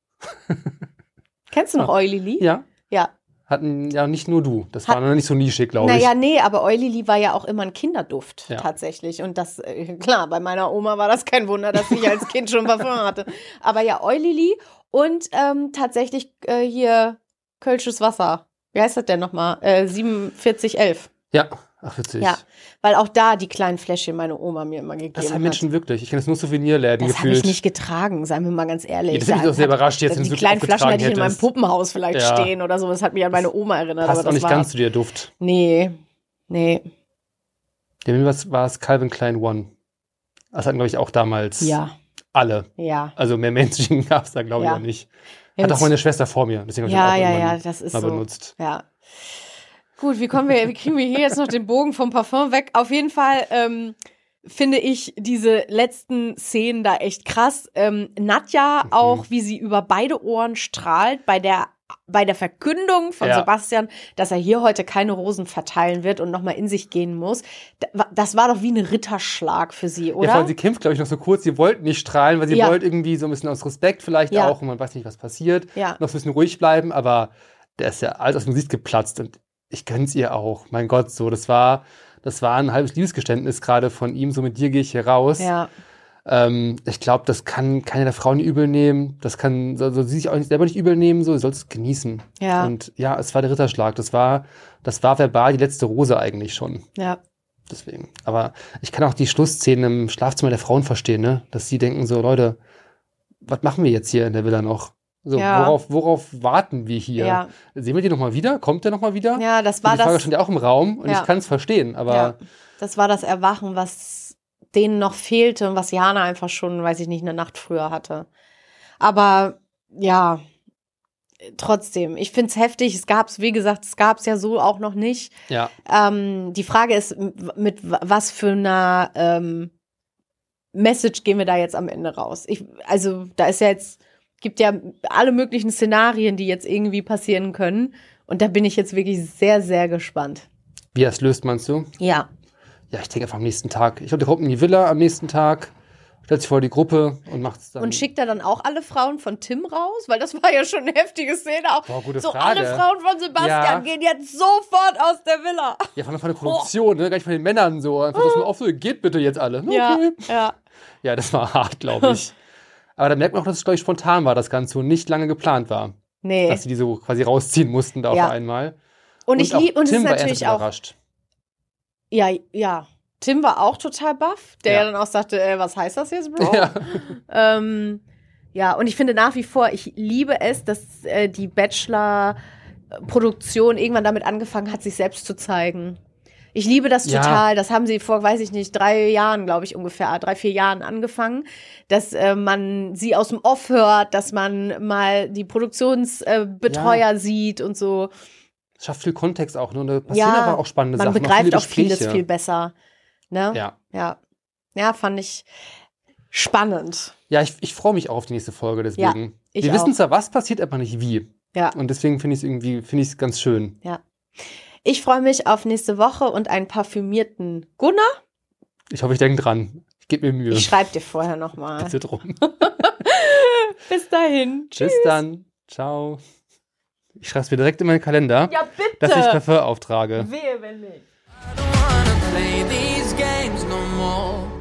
Kennst du noch Eulili? Ja. Ja. Hatten ja nicht nur du. Das Hat- war noch nicht so nischig, glaube ich. Naja, nee, aber Eulili war ja auch immer ein Kinderduft, Ja. tatsächlich. Und das, äh, klar, bei meiner Oma war das kein Wunder, dass ich als Kind schon Parfum hatte. Aber ja, Eulili und ähm, tatsächlich äh, hier Kölsches Wasser. Wie heißt das denn nochmal? Äh, siebenundvierzig elf. Ja, ach witzig. Ja, weil auch da die kleinen Fläschchen meine Oma mir immer gegeben Das haben hat. Menschen wirklich. Ich kenne es nur Souvenirläden Das habe gefühlt. ich nicht getragen, seien wir mal ganz ehrlich. Ja, das hätte mich auch sehr überrascht, jetzt, wenn die du es kleinen wirklich Flaschen hätte ich in aufgetragen meinem Puppenhaus vielleicht Ja. stehen oder so. Das hat mich an meine Oma erinnert. Passt aber auch das nicht war, ganz zu dir Duft. Nee, nee, Ja, mir was war es Calvin Klein One. Das hatten, glaube ich, auch damals ja, alle. ja. Also mehr Mainstream gab es da, glaube ich, Ja. auch nicht. Wir Hat haben's- auch meine Schwester vor mir. Deswegen habe ich Ja, auch ja, irgendwann ja, das ist mal so. benutzt. Ja. Gut, wie kommen wir, wie kriegen wir hier jetzt noch den Bogen vom Parfum weg? Auf jeden Fall ähm, finde ich diese letzten Szenen da echt krass. Ähm, Nadja Mhm. auch, wie sie über beide Ohren strahlt bei der bei der Verkündung von Ja. Sebastian, dass er hier heute keine Rosen verteilen wird und nochmal in sich gehen muss. Da- Das war doch wie ein Ritterschlag für sie, Ja, vor allem, oder? sie kämpft, glaube ich, noch so kurz. Sie wollte nicht strahlen, weil sie Ja. wollte irgendwie so ein bisschen aus Respekt vielleicht Ja. auch und man weiß nicht, was passiert. Ja. Noch so ein bisschen ruhig bleiben, aber der ist ja alles aus dem Gesicht geplatzt und ich gönn's ihr auch. Mein Gott, so, das war, das war ein halbes Liebesgeständnis gerade von ihm, so mit dir gehe ich hier raus. Ja, Ähm, ich glaube, das kann keine der Frauen übel nehmen. Das kann soll, soll sie sich auch nicht, selber nicht übel nehmen, so, sie soll es genießen. Ja. Und ja, es war der Ritterschlag. Das war, das war verbal die letzte Rose eigentlich schon. ja. Deswegen. Aber ich kann auch die Schlussszenen im Schlafzimmer der Frauen verstehen, ne? Dass sie denken so, Leute, was machen wir jetzt hier in der Villa noch? So, Ja. worauf, worauf warten wir hier? Ja. Sehen wir die nochmal wieder? Kommt der nochmal wieder? Ja, das Und war die Frage das. stand ja auch im Raum und Ja. ich kann es verstehen, aber Ja, das war das Erwachen, was denen noch fehlte und was Jana einfach schon, weiß ich nicht, eine Nacht früher hatte. Aber ja, trotzdem, ich finde es heftig. Es gab es, wie gesagt, es gab es ja so auch noch nicht. ja. Ähm, die Frage ist, m- mit w- was für einer ähm, Message gehen wir da jetzt am Ende raus? Ich, also da ist ja jetzt, gibt ja alle möglichen Szenarien, die jetzt irgendwie passieren können. Und da bin ich jetzt wirklich sehr, sehr gespannt. Wie das löst, meinst du? Ja. Ja, ich denke einfach am nächsten Tag. Ich glaube, der kommt in die Villa am nächsten Tag, stellt sich vor die Gruppe und macht es dann. Und schickt er dann auch alle Frauen von Tim raus? Weil das war ja schon eine heftige Szene. Auch Boah, gute so Frage. alle Frauen von Sebastian Ja. gehen jetzt sofort aus der Villa. Ja, von der, von der Produktion, ne? Gar nicht von den Männern so. Einfach das mal auf, so, geht bitte jetzt alle. Okay. Ja, ja. Ja, das war hart, glaube ich. Aber da merkt man auch, dass es, glaube ich, spontan war, das Ganze und nicht lange geplant war. Nee. Dass sie die so quasi rausziehen mussten da Ja. auf einmal. Und ich auch lieb, und es Tim ist war erst natürlich auch, überrascht. ja, ja, Tim war auch total baff, der ja, Ja. dann auch sagte, äh, was heißt das jetzt, Bro? Ja. Ähm, ja, und ich finde nach wie vor, ich liebe es, dass äh, die Bachelor-Produktion irgendwann damit angefangen hat, sich selbst zu zeigen. Ich liebe das Ja. total. Das haben sie vor, weiß ich nicht, drei Jahren, glaube ich, ungefähr, drei, vier Jahren angefangen, dass äh, man sie aus dem Off hört, dass man mal die Produktionsbetreuer äh, sieht und so. Es schafft viel Kontext auch, ne? Und da passieren Ja, aber auch spannende man Sachen. begreift viele auch vieles Gespräche. viel besser. Ne? Ja. Ja. Ja, fand ich spannend. Ja, ich, ich freue mich auch auf die nächste Folge, deswegen. ich Wir auch. wissen zwar, was passiert, aber nicht wie. Ja. Und deswegen finde ich es irgendwie, finde ich es ganz schön. Ja. Ich freue mich auf nächste Woche und einen parfümierten Gunnar. Ich hoffe, ich denke dran. Ich gebe mir Mühe. Ich schreibe dir vorher nochmal. Bitte drum. Bis dahin. Bis dann. Ciao. Ich schreibe es mir direkt in meinen Kalender, Ja, bitte. dass ich Parfum auftrage. Wehe, wenn nicht. I don't wanna play these games no more.